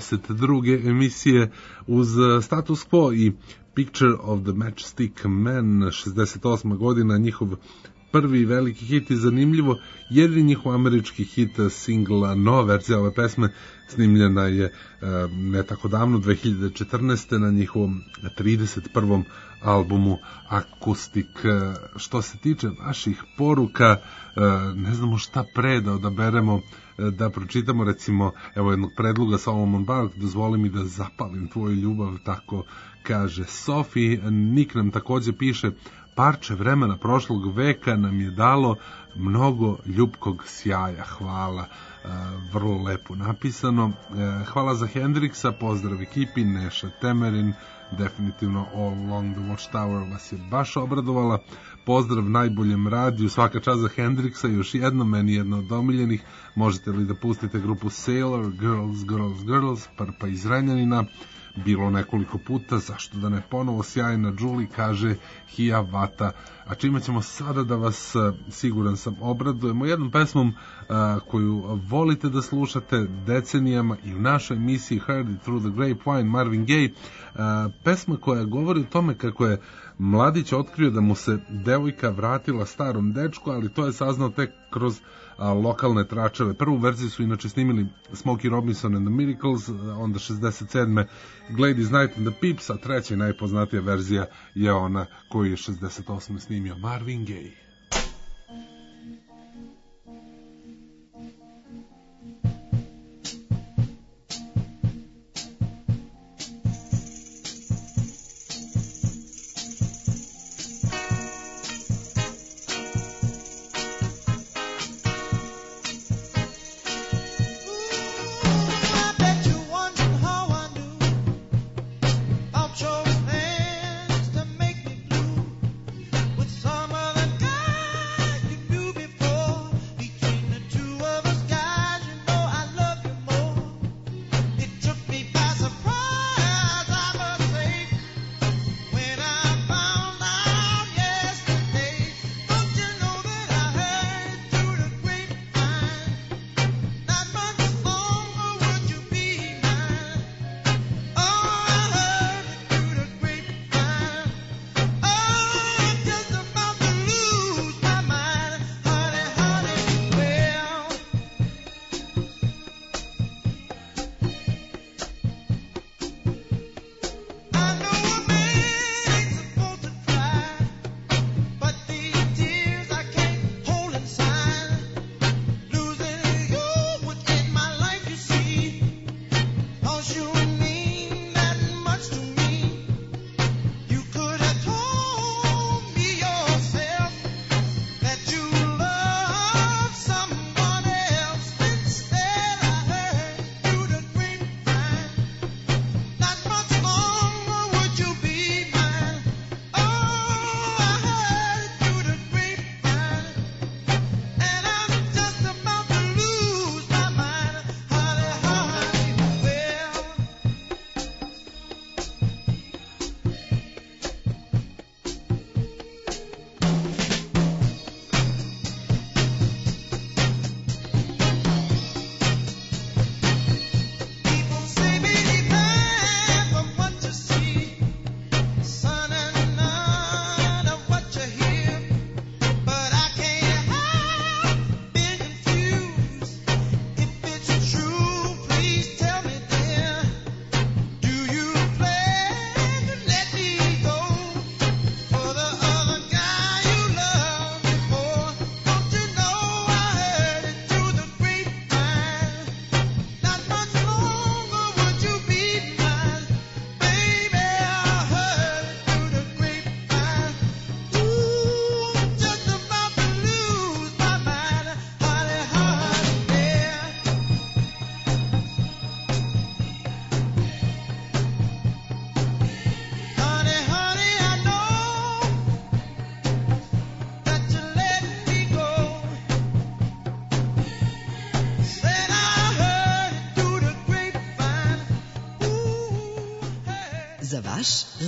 82. emisije uz Status Quo i Picture of the Matchstick Man, 68. godina, njihov prvi veliki hit i zanimljivo, jedini njihov američki hit singla, nova verzija ove pesme snimljena je ne tako davno, 2014. na njihovom 31. albumu Akustik. Što se tiče vaših poruka, ne znamo šta pre da odaberemo, da pročitamo recimo evo jednog predloga Solomon Bark, dozvoli mi da zapalim tvoju ljubav, tako kaže Sofi. Nik nam takođe piše, parče vremena prošlog veka nam je dalo mnogo ljubkog sjaja, hvala, vrlo lepo napisano. Hvala za Hendriksa, pozdrav ekipi, Neša Temerin, definitivno All Along the Watchtower vas je baš obradovala, pozdrav najboljem radiju, svaka čast za Hendriksa, još jedno, meni jedno od omiljenih, možete li da pustite grupu Sailor, Girls, Prpa iz Renjanina, bilo nekoliko puta, zašto da ne ponovo, sjajna Julie, kaže Hiawatha. A čime ćemo sada da vas, siguran sam, obradujemo jednom pesmom koju volite da slušate decenijama i u našoj emisiji Heard It Through the Grapevine, Marvin Gaye, pesma koja govori o tome kako je mladić otkrio da mu se devojka vratila starom dečku, ali to je saznao tek kroz lokalne tračeve. Prvu verziju su inače snimili Smokey Robinson and the Miracles, onda 67. Gladys Knight and the Pips, a treća i najpoznatija verzija je ona koju je 68. snimio Marvin Gaye.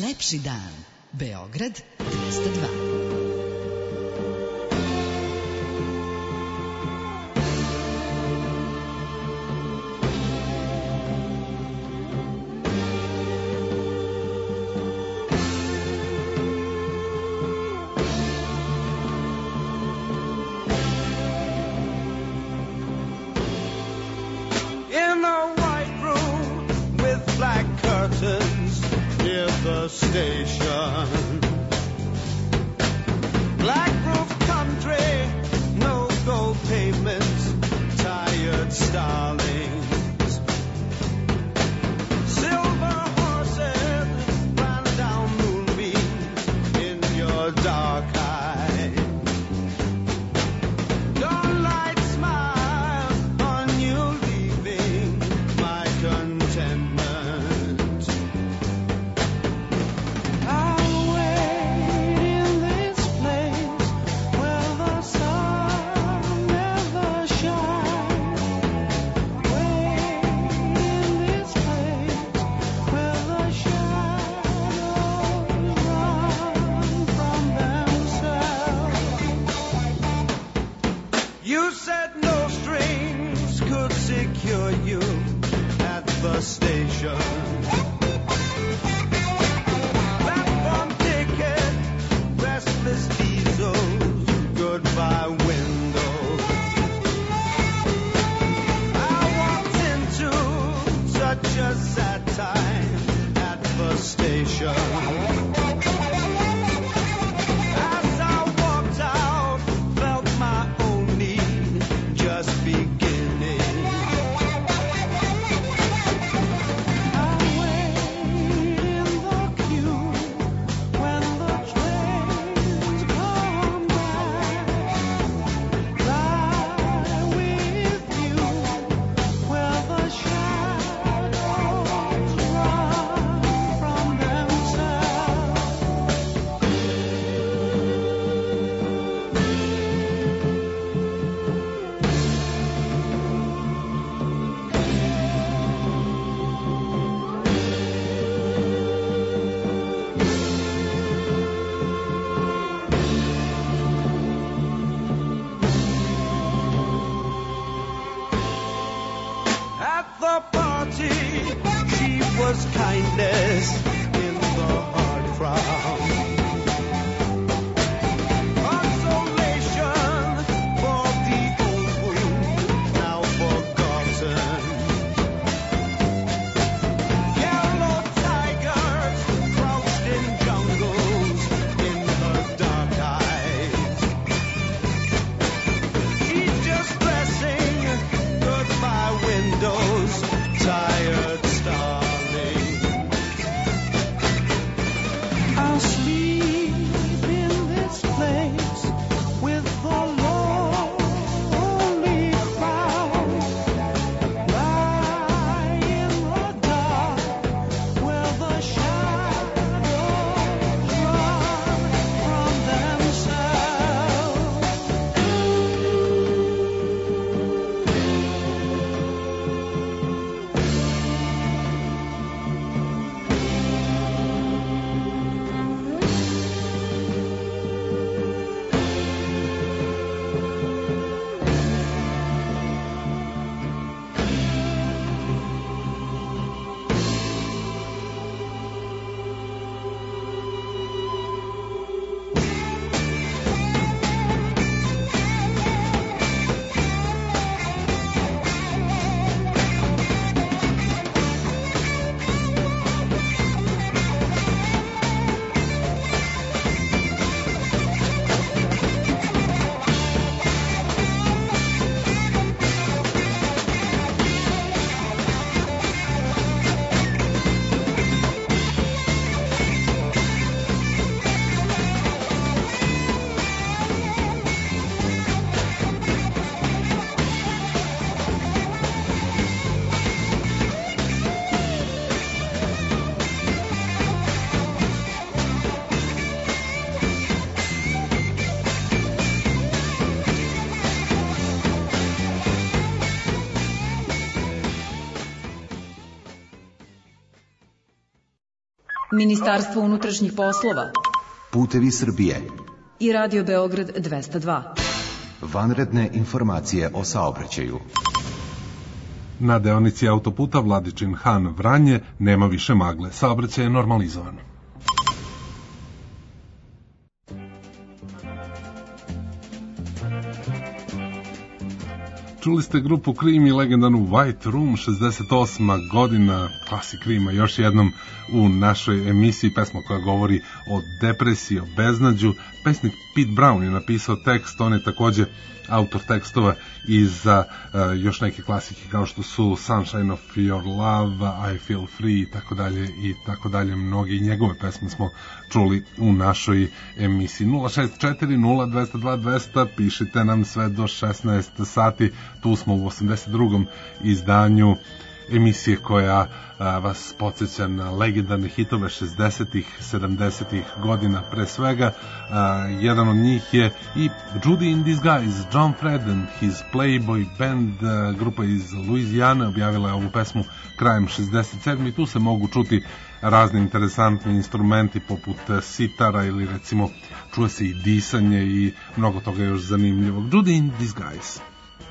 Lepši dan. Beograd 202. Station, black roof country, no gold pavements, tired starlings, silver horses ran down moonbeams in your dark eyes. Dawnlight smile on you leaving my contentment. Station. Platform ticket, restless diesels, goodbye windows. I walked into such a sad time at the station. As I walked out, felt my own need just beginning. Kindness in the hard crowd, consolation for the old wound now forgotten. Yellow tigers crouched in jungles in her dark eyes. She's just dressing goodbye windows, tired stars. Ministarstvo unutrašnjih poslova, Putevi Srbije i Radio Beograd 202. Vanredne informacije o saobraćaju. Na deonici autoputa Vladičin Han Vranje nema više magle. Saobraćaj je normalizovan. Čuli ste grupu Cream i legendarnu White Room, 68. godina, klasik Creama, još jednom u našoj emisiji, pesma koja govori o depresiji, o beznađu. Pesnik Pete Brown je napisao tekst, on je takođe autor tekstova i za još neke klasike kao što su Sunshine of Your Love, I Feel Free i tako dalje. Mnogi njegove pesme smo čuli u našoj emisiji. 064 0202 200, pišite nam sve do 16 sati. Tu smo u 82. izdanju emisije koja vas podsjeća na legendarne hitove 60-ih, 70-ih godina pre svega. Jedan od njih je i Judy in Disguise, John Fred and his Playboy Band, grupa iz Luizijane, objavila je ovu pesmu krajem 67. i tu se mogu čuti razni interesantni instrumenti poput sitara ili recimo čuje se i disanje i mnogo toga još zanimljivog. Judy in Disguise.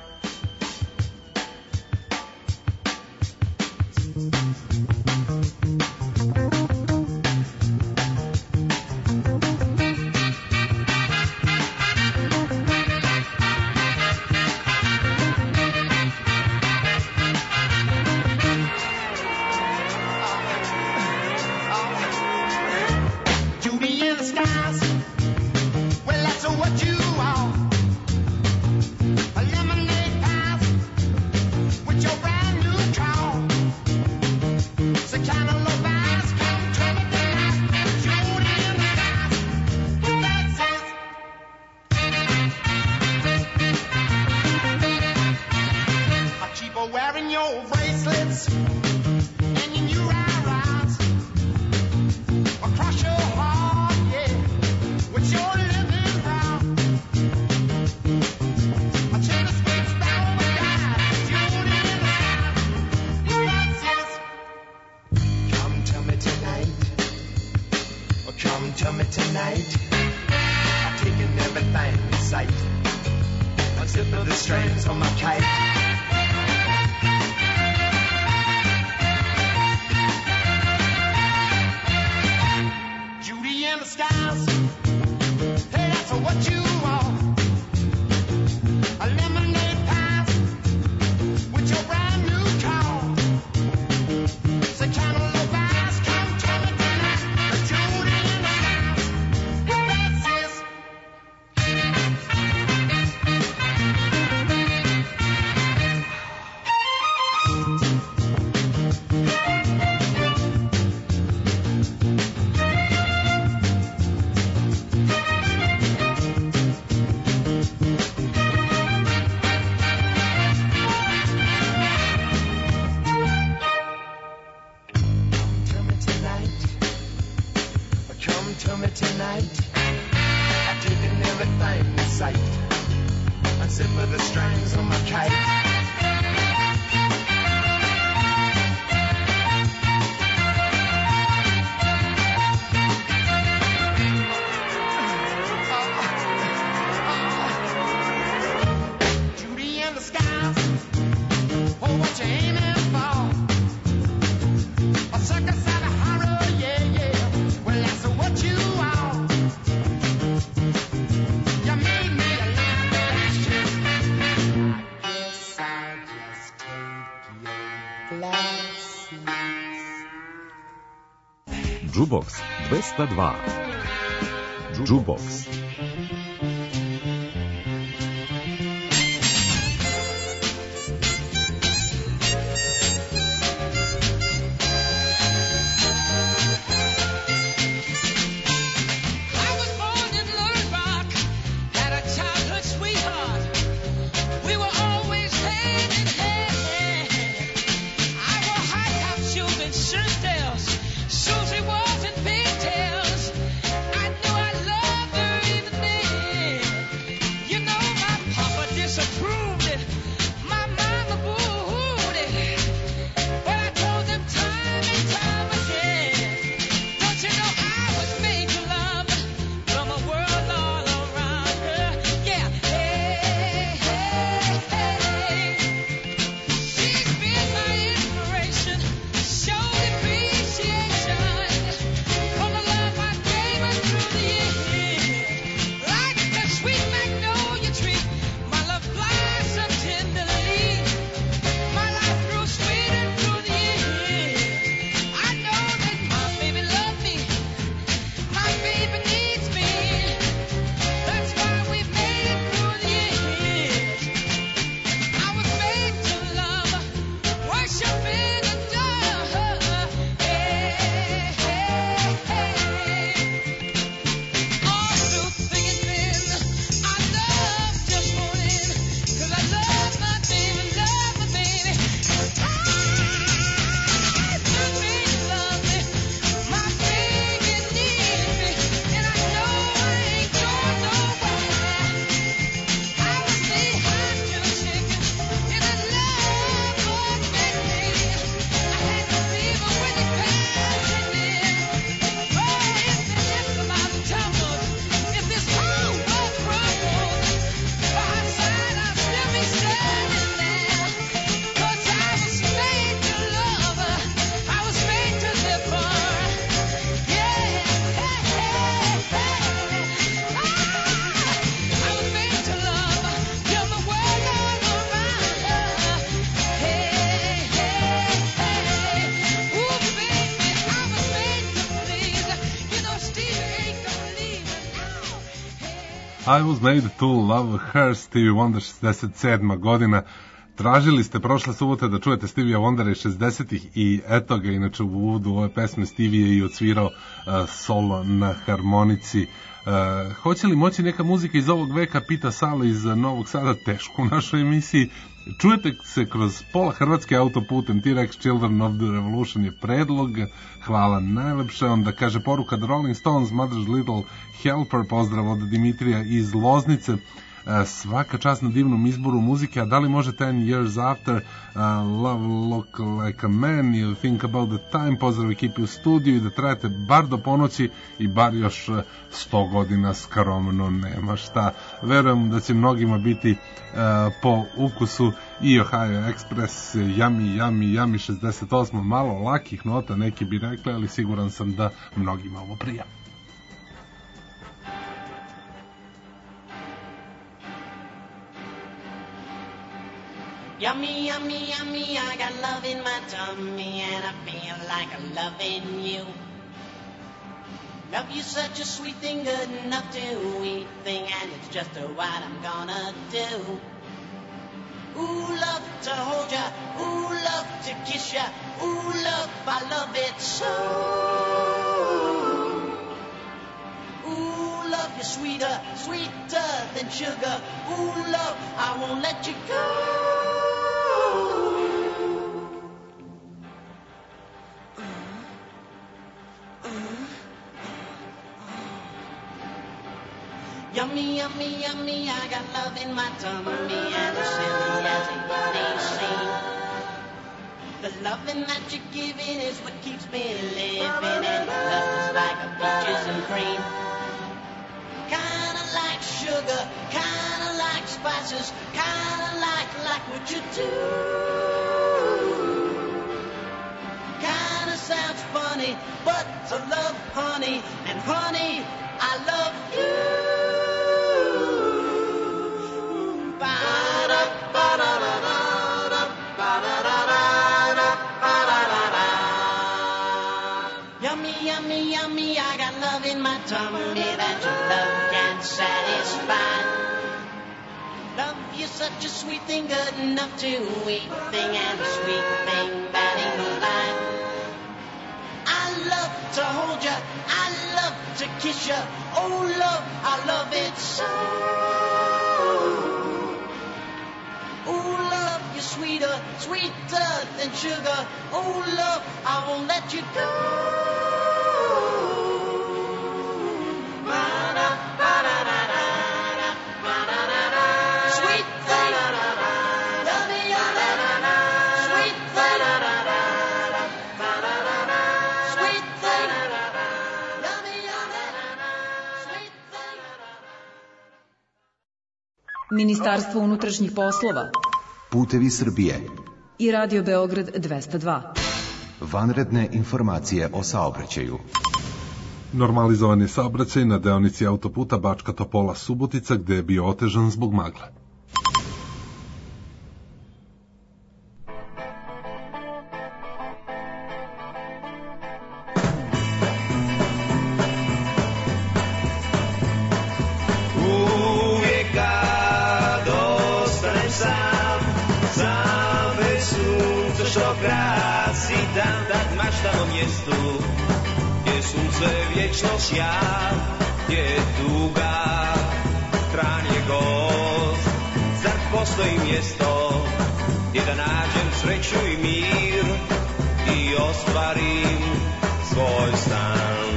Jukebox 202. Jukebox. Susie was in pigtails. I knew I loved her. I was made to love her, Stevie Wonder, 67. godina. Tražili ste prošle subote da čujete Stevie Wondera iz 60-ih i eto ga, inače u uvodu ove pesme Stevie je i odsvirao solo na harmonici. Hoće li moći neka muzika iz ovog veka, pita Sala iz Novog Sada, teško u našoj emisiji. Čujete se kroz pola Hrvatske autoputem, T-Rex Children of the Revolution je predlog, hvala najlepše. Onda kaže poruka The Rolling Stones, Mother's Little Helper, pozdrav od Dimitrija iz Loznice. Svaka čast na divnom izboru muzike, a da li može 10 years after, Love Look Like a Man, You Think About the Time, pozdrav ekipi u studiju i da trajate bar do ponoći i bar još 100 godina, skromno nema šta. Verujem da će mnogima biti po ukusu i Ohio Express, Yummy 68, malo lakih nota neki bi rekli, ali siguran sam da mnogima ovo prija. Yummy, yummy, yummy, I got love in my tummy and I feel like I'm loving you. Love you such a sweet thing, good enough to eat thing, and it's just what I'm gonna do. Ooh, love to hold ya, ooh, love to kiss ya, ooh, love, I love it so. Ooh, love you sweeter, sweeter than sugar, ooh, love, I won't let you go. Yummy, yummy, yummy, I got love in my tummy and as silly as it may seem. The loving that you're giving is what keeps me living, and your love is like a peaches and cream. Kinda like sugar, kinda like spices, kinda like what you do. Kinda sounds funny, but I love honey, and honey, I love you. Yummy, yummy, yummy, I got love in my tummy that your love can satisfy. Love you such a sweet thing, good enough to eat thing, and a sweet thing that ain't no lie. I love to hold ya, I love to kiss ya, oh love, I love it so. Oh love, you're sweeter, sweeter than sugar, oh love, I won't let you go. Sweet thing, yummy, yummy, sweet thing, sweet thing, yummy, yummy, sweet thing. Ministarstvo unutrašnjih poslova, Putevi Srbije i Radio Beograd 202. Vanredne informacije o saobraćaju. Normalizovan je saobraćaj na deonici autoputa Bačka Topola Subotica, gde je bio otežan zbog magle. Uvijek kad ostanem sam, sam bez sunca što krasi dan, tak maštam o mjestu gdje sunce vječno sja, gdje je tuga, tran je gost. Zar postoji mjesto gdje da nađem sreću i mir i ostvarim svoj san?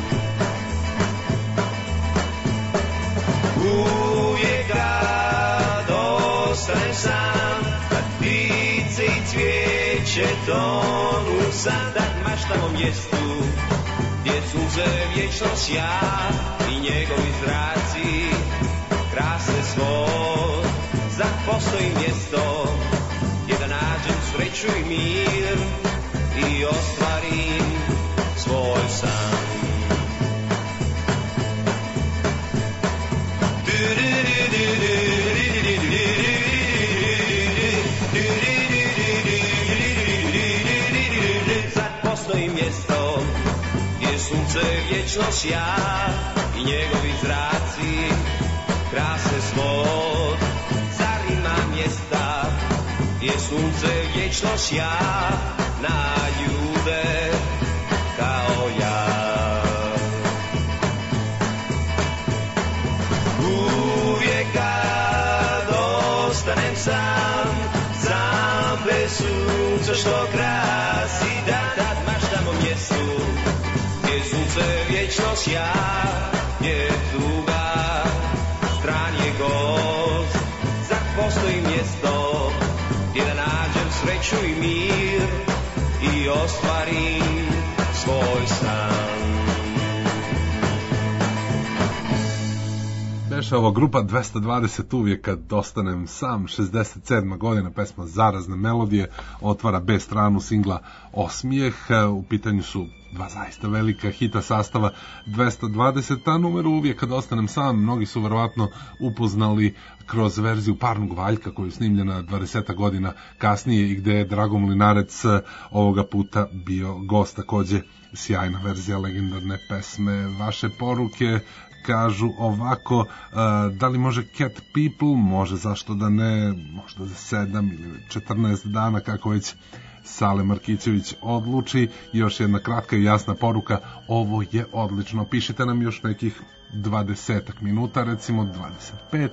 Uvijek kad ostanem sam, kad ptice i cvijeće tonu san, tak maštam o mjestu gdje sunce vječno sja i njegovi zraci krase svoj. Zar postoji mjesto gdje da nađem sreću i mir i ostvarim svoj san? Zar postoji mjesto gdje sunce vječno sja i njegovi zraci kráse svod. Zar ima mjesta gdje sunce vječno sja na ljude kao ja. Uvijek kad ostanem sam bez sunca što krasi dan, maštam o mjestu gdje sunce vječno sja, gdje je tuga, stran je gost. Zar postoji mjesto gdje da nađem sreću i mir i ostvarim svoj san? Beše ovo grupa 220 uvijek kad ostanem sam, 67. godina, pesma Zarazne melodije, otvara B stranu singla Osmijeh. U pitanju su dva zaista velika hita sastava 220, a numeru Uvijek kad ostanem sam mnogi su verovatno upoznali kroz verziju Parnog valjka koju je snimljena 20 godina kasnije i gde je Drago Mlinarec ovoga puta bio gost. Takođe sjajna verzija legendarne pesme. Vaše poruke kažu ovako, da li može Cat People? Može, zašto da ne, možda za 7 ili 14 dana, kako već Sale Markićević odluči. Još jedna kratka i jasna poruka, ovo je odlično. Pišite nam još nekih 20 minuta, recimo 25,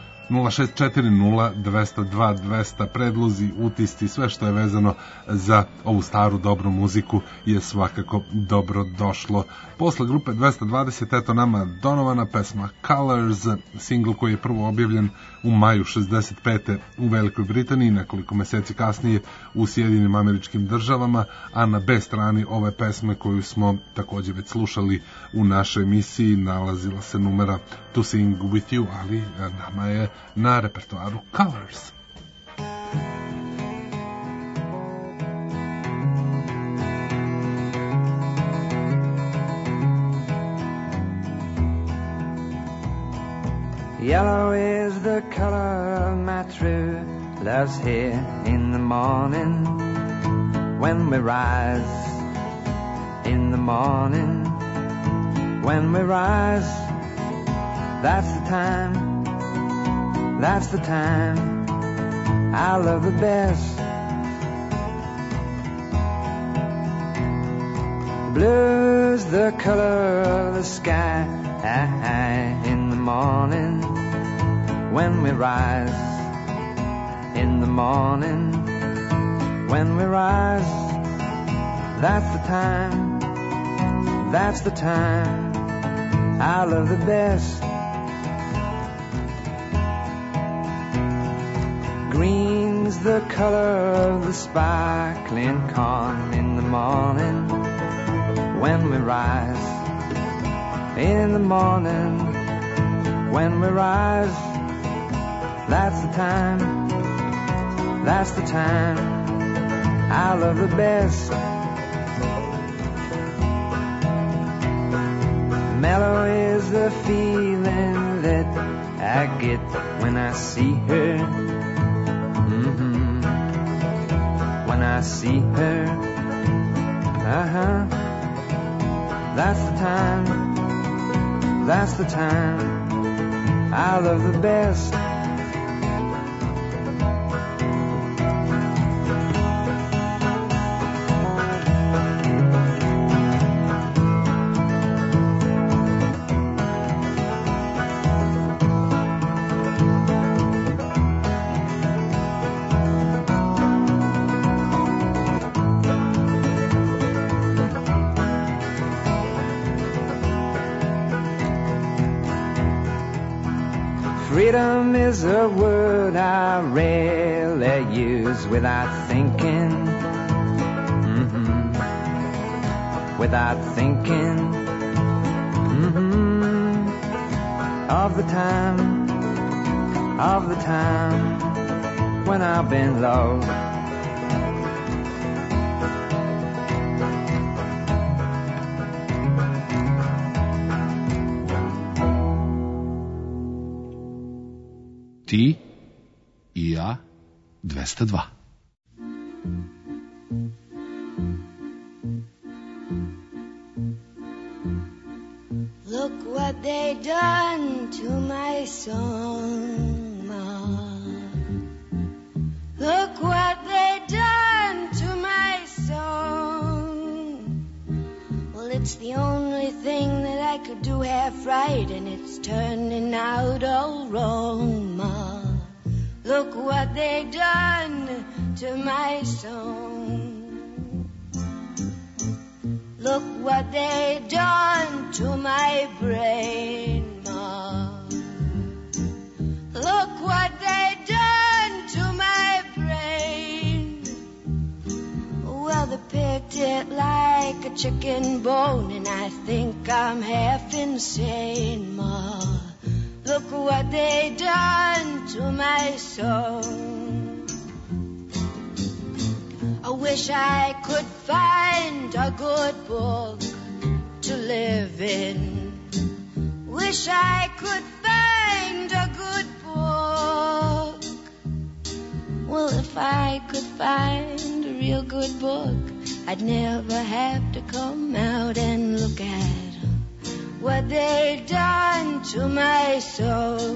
0640202 predlozi, utisci, sve što je vezano za ovu staru dobru muziku je svakako dobro došlo. Posle grupe 220 eto nama Donovana, pesma Colors, singl koji je prvo objavljen u maju 65. u Velikoj Britaniji, nekoliko meseci kasnije u Sjedinim Američkim Državama, a na B strani ove pesme koju smo takođe već slušali u našoj emisiji nalazila se numera To Sing With You, ali nama je na repertoaru Colors. Yellow is the color of my true love's here in the morning when we rise, in the morning when we rise, that's the time, that's the time I love the best. Blue's the color of the sky in the morning when we rise, in the morning when we rise, that's the time, that's the time I love the best. Green's the color of the sparkling corn in the morning when we rise, in the morning when we rise, that's the time, that's the time I love the best. Mellow is the feeling that I get when I see her, when I see her, that's the time, that's the time I love the best. Freedom is a word I rarely use without thinking, without thinking of the time when I've been low. Ti i ja 202. Look what they done to my song, Ma. Look what they done to my song. Well, it's the only thing that I could do half right, and it's turning out all wrong, Ma. Look what they done to my song. Look what they done to my brain, Ma. Look what they done to my brain. Well, they picked it like a chicken bone, and I think I'm half insane, Ma. Look what they done to my soul. I wish I could find a good book to live in. Wish I could find a good book. Well, if I could find a real good book, I'd never have to come out and look at what they done to my soul.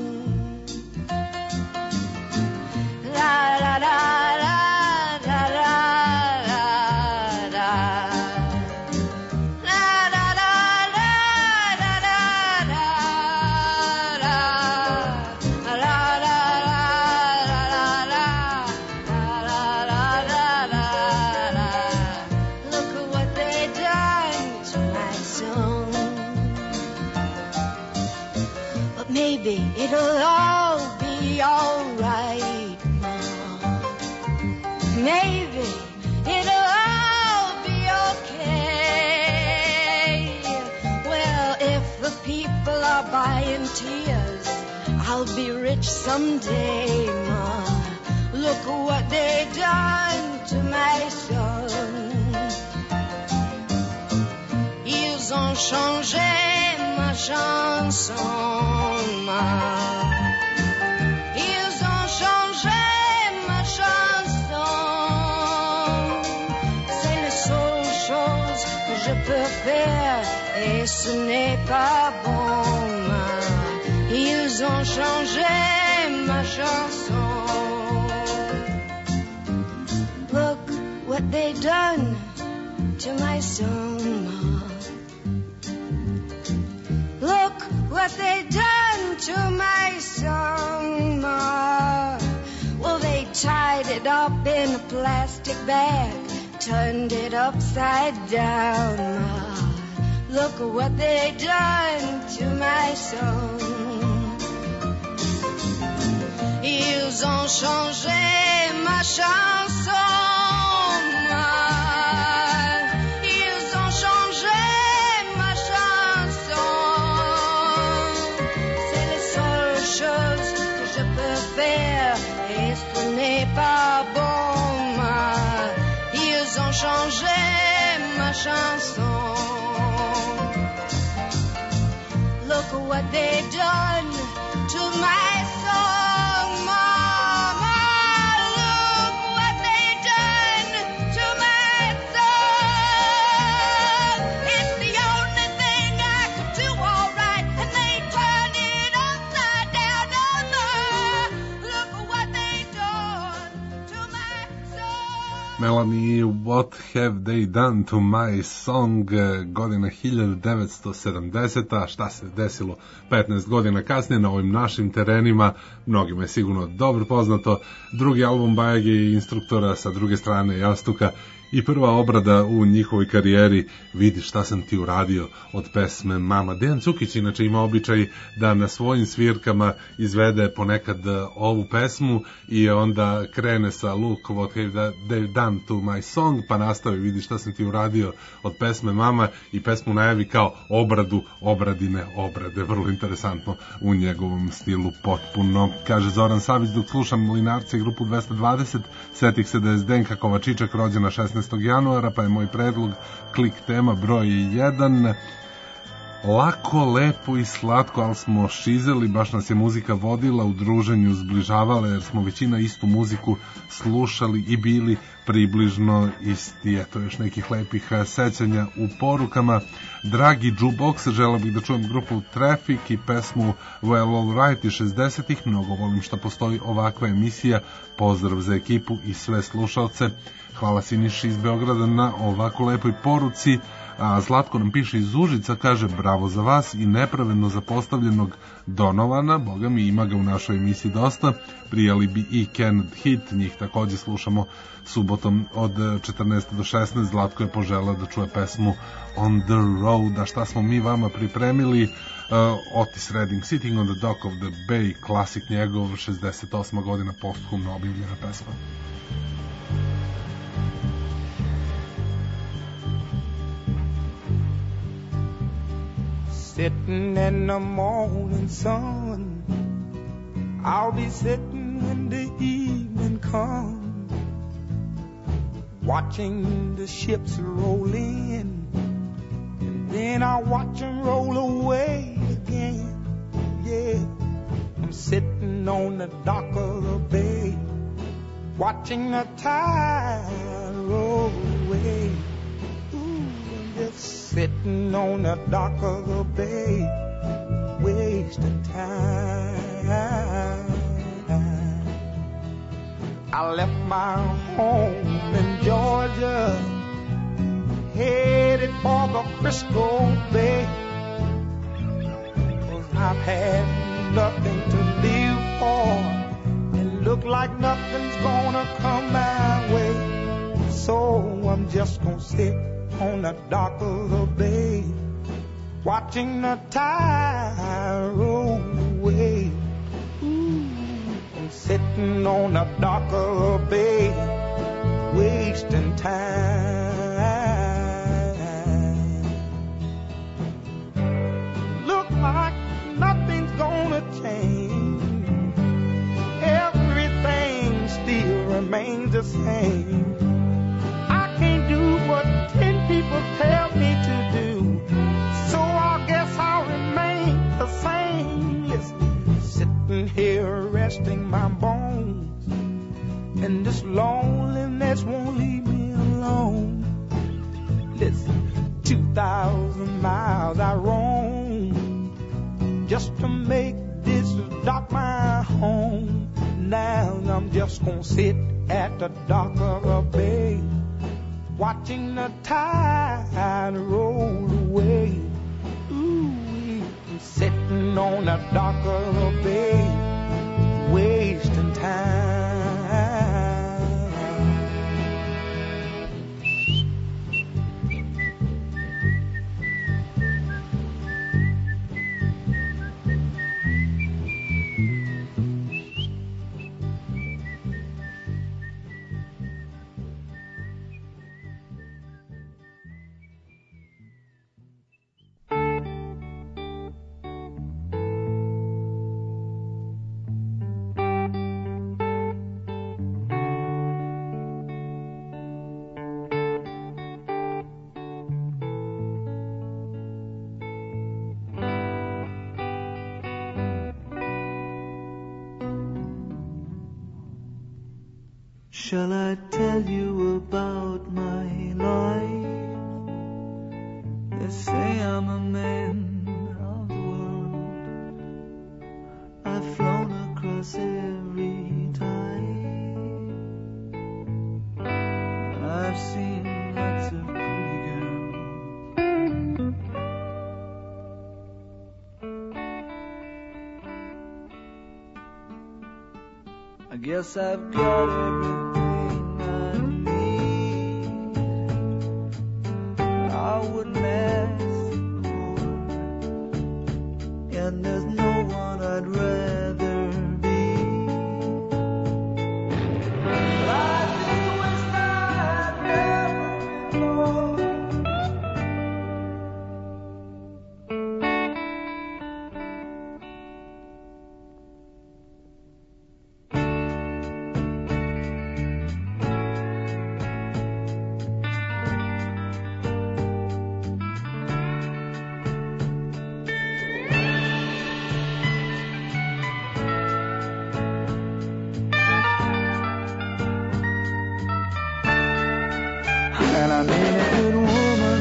La la la la la la. Maybe it'll all be alright, Mom. Maybe it'll all be okay. Well, if the people are buying tears, I'll be rich someday, Mom. Look what they done to my son. Ils ont changé ma chanson. Ils ont changé ma chanson. C'est la seule chose que je peux faire, et ce n'est pas bon, ma. Ils ont changé ma chanson. Look what they done to my song, ma. Look what they done to my song, Ma. Well, they tied it up in a plastic bag, turned it upside down, Ma. Look what they done to my song. Ils ont changé ma chanson, Ma. Ils ont changé ma chanson. Chose que je peux faire, et ce n'est pas bon, ma. Ils ont changé ma chanson. Look what they done to my song, Mama. Look what they done to my song. It's the only thing I could do all right, and they turn it upside down. Melanie, what have they done to my song, godina 1970, šta se desilo 15 godina kasnije na ovim našim terenima, mnogima je sigurno dobro poznato. Drugi album Bajage i Instruktora, sa druge strane Jastuka, i prva obrada u njihovoj karijeri Vidi šta sam ti uradio od pesme Mama. Dejan Cukić inače ima običaj da na svojim svirkama izvede ponekad ovu pesmu i onda krene sa Look what have they done to my song, pa nastavi Vidi šta sam ti uradio od pesme Mama i pesmu najavi kao obradu obradine obrade. Vrlo interesantno u njegovom stilu potpuno. Kaže Zoran Savić, dok slušam Mlinarce i grupu 220, setih se da je Zdenka Kovačičak rođena 16. januara, pa je moj predlog klik tema broj 1. Lako, lepo i slatko, ali smo šizeli, baš nas je muzika vodila, u druženju zbližavala, jer smo većina istu muziku slušali i bili približno isti. Eto, još nekih lepih sećanja u porukama. Dragi Jukebox, želeo bih da čujem grupu Traffic i pesmu Well All Right iz 60-ih. Mnogo volim što postoji ovakva emisija. Pozdrav za ekipu i sve slušalce. Hvala Siniši iz Beograda na ovako lepoj poruci. A Zlatko nam piše iz Užica, kaže bravo za vas i nepravedno zapostavljenog Donovana, boga mi ima ga u našoj emisiji dosta, prijali bi i Canned Hit, njih takođe slušamo subotom od 14 do 16, Zlatko je poželeo da čuje pesmu On the Road, a šta smo mi vama pripremili, Otis Redding, Sitting on the Dock of the Bay, klasik njegov, 68. godina posthumno objavljena pesma. Sitting in the morning sun, I'll be sitting when the evening comes, watching the ships roll in, and then I'll watch them roll away again. Yeah, I'm sitting on the dock of the bay, watching the tide roll away. Just sitting on the dock of the bay, wasting time. I left my home in Georgia, headed for the Frisco Bay, 'cause I've had nothing to live for, and look like nothing's gonna come my way. So I'm just gonna sit on the dock of the bay, watching the tide roll away. I'm sitting on the dock of the bay, wasting time. Look like nothing's gonna change, everything still remains the same. I can't do what 10 people tell me to do, so I guess I'll remain the same. Listen, sitting here resting my bones, and this loneliness won't leave me alone. Listen, 2,000 miles I roam just to make this dock my home. Now I'm just gonna sit at the dock of a bay, watching the tide roll away. Ooh, I'm sitting on the dock of the bay, wasting time. Shall I tell you about my life? They say I'm a man of the world. I've flown across every tide. I've seen lots of pretty girls. I guess I've got everything and there's no one I'd rather be. But I think wish I'd never been I need a good woman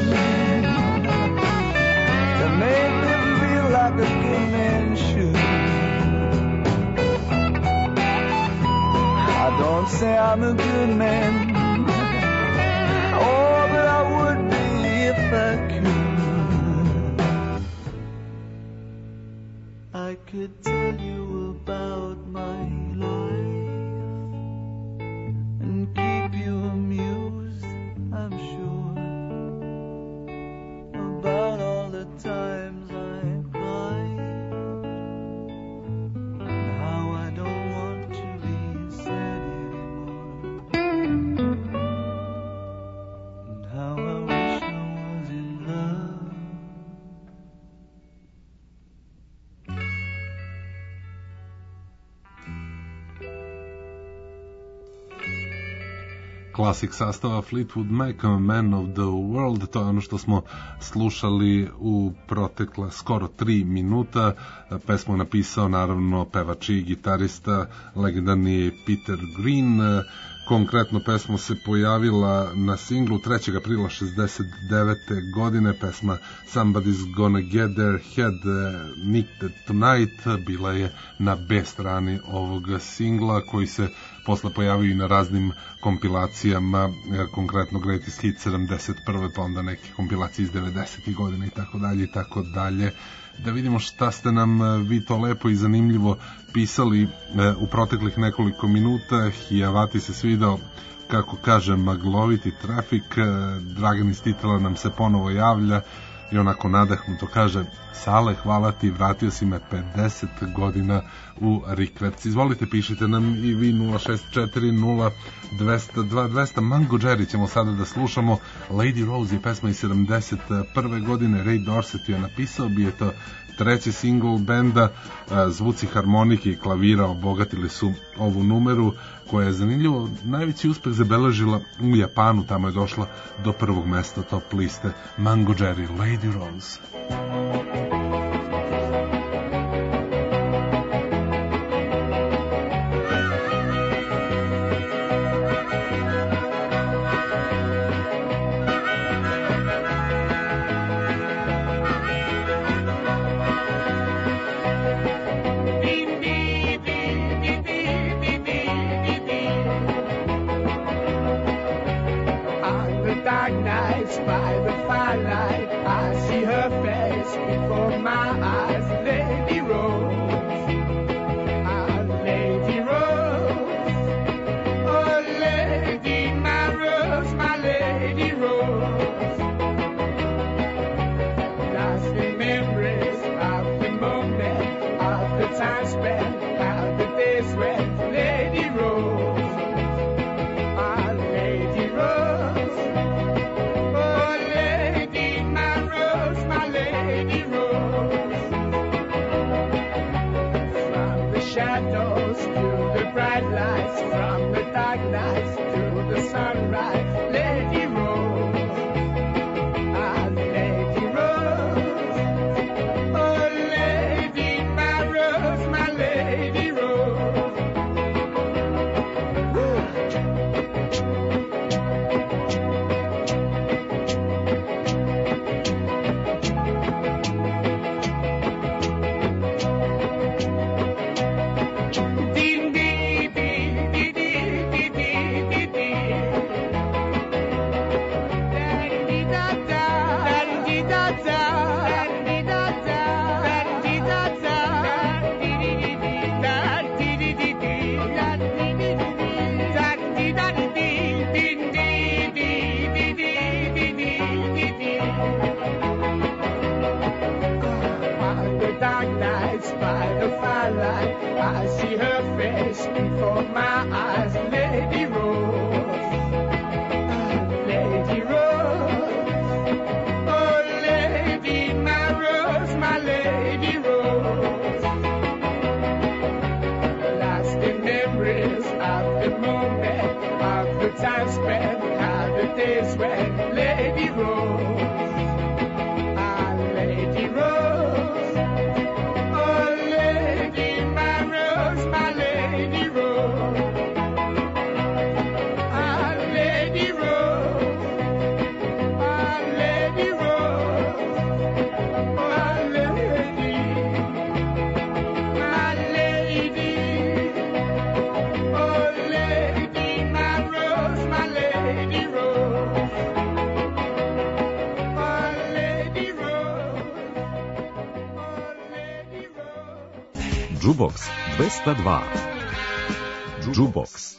to make me feel like a good man should. I don't say I'm a good man, oh, but I would be if I could. I could tell you about my life and keep you amused, I'm sure, about all the times I cried and how I don't want to be sad anymore, and how I wish I was in love. Klasik sastava Fleetwood Mac, Man of the World, to je ono što smo slušali u protekla skoro 3 minuta. Pesmu je napisao naravno pevač i gitarista legendarni Peter Green. Konkretno pesma se pojavila na singlu 3. aprila 69. godine, pesma Somebody's Gonna Get Their Head Nicked Tonight bila je na B strani ovog singla koji se posle pojavio i na raznim kompilacijama, konkretno Greatest Hits 71. pa onda neke kompilacije iz 90. godina i tako dalje i tako dalje. Da vidimo šta ste nam vi to lepo i zanimljivo pisali u proteklih nekoliko minuta. Hijavati se svidao, kako kaže, magloviti trafik. Dragan iz Titela nam se ponovo javlja i onako nadahnuto kaže: Sale, hvala ti, vratio si me 50 godina u Rikverc. Izvolite, pišite nam i vi 064 0202. Mango Jerry ćemo sada da slušamo. Lady Rose je pesma iz 71. godine, Ray Dorset je napisao, bio je to treći singl benda. Zvuci harmonike i klavira obogatili su ovu numeru, koja je zanimljivo najveći uspeh zabeležila u Japanu, tamo je došla do prvog mesta top liste. Mango Jerry, Lady Rose. Jukebox 202. Jukebox.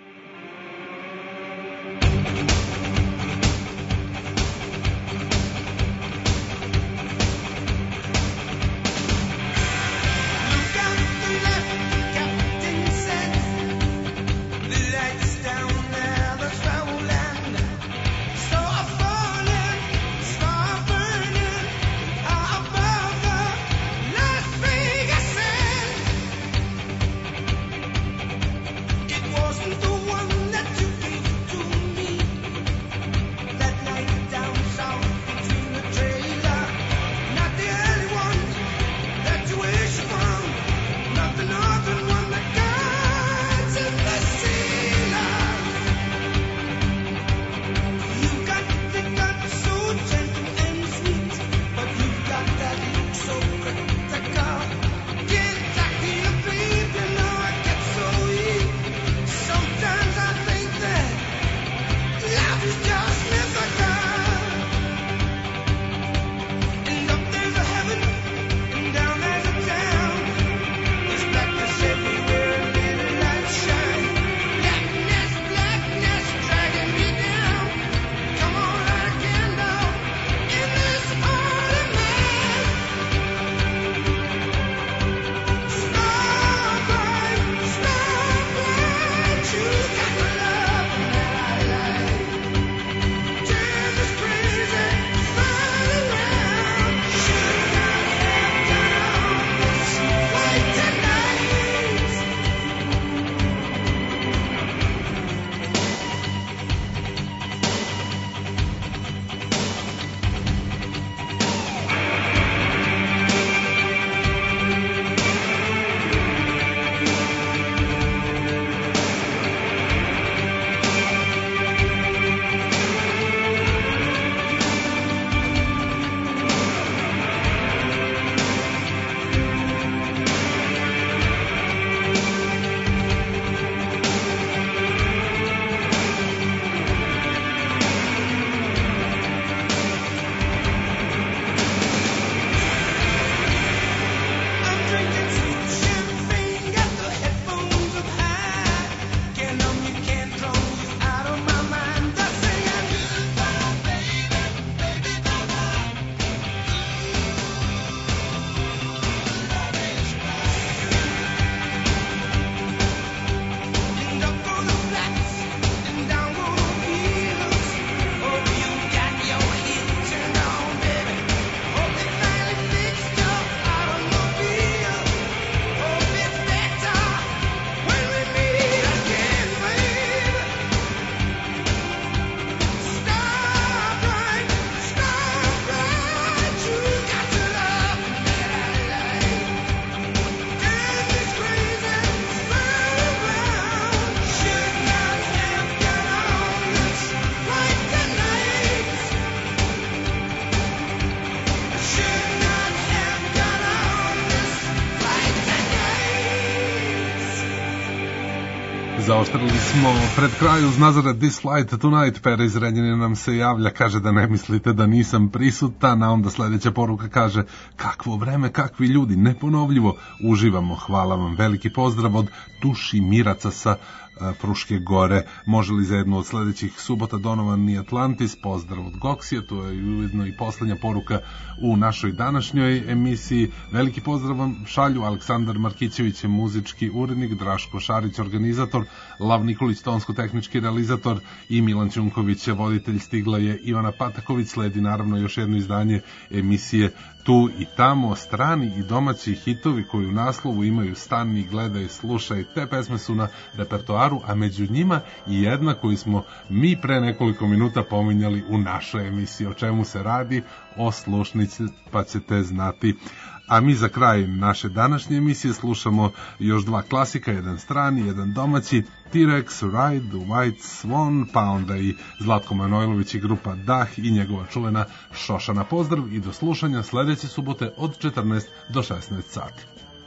Zaoštrili smo pred kraju uz Nazareth This Flight Tonight. Pera iz Renjanina nam se javlja, kaže da ne mislite da nisam prisutan, a onda sledeća poruka kaže: kakvo vreme, kakvi ljudi, neponovljivo, uživamo, hvala vam, veliki pozdrav od Duši Miraca sa Fruške gore. Može li za jednu od sledećih subota Donovan i Atlantis? Pozdrav od Goksija, to je ujedno i poslednja poruka u našoj današnjoj emisiji. Veliki pozdrav vam šalju Aleksandar Markićević, muzički urednik, Draško Šarić, organizator, Lav Nikolić, tonsko-tehnički realizator i Milan Ćunković, voditelj. Stigla je Ivana Pataković, sledi naravno još jedno izdanje emisije Tu i tamo, strani i domaći hitovi koji u naslovu imaju stani, gledaj, slušaj. Te pesme su na repertoaru, a među njima i jedna koju smo mi pre nekoliko minuta pominjali u našoj emisiji. O čemu se radi? O Slušnici, pa ćete znati. A mi za kraj naše današnje emisije slušamo još dva klasika, jedan strani, jedan domaći, T-Rex, Ride, White Swan, pa onda i Zlatko Manojlović i grupa Dah i njegova čuvena Šošana. Pozdrav i do slušanja sledeće subote od 14 do 16 sati.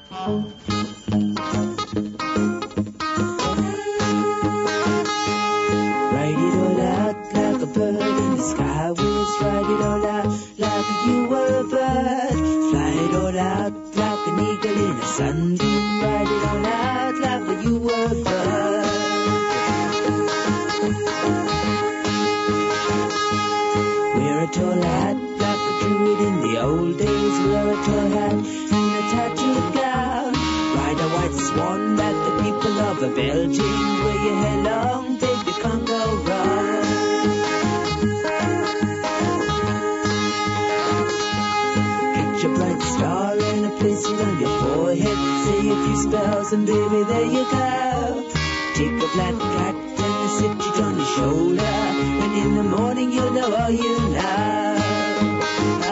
Ride it all out like a bird in the sky. Ride it all out like you were a bird. Fly it all out like an eagle. eagle in a sunbeam, ride it on out, laugh when you were fun. Wear a tall hat, like a druid in the old days. Wear a tall hat and a tattooed gown. Ride a white swan that the people of the Belgium. Wear your hair long, take the Congo run. Catch a bright star and a place around your forehead. Say a few spells and baby there you go. Take a black cat and sit it on your shoulder. And in the morning you'll know all you know.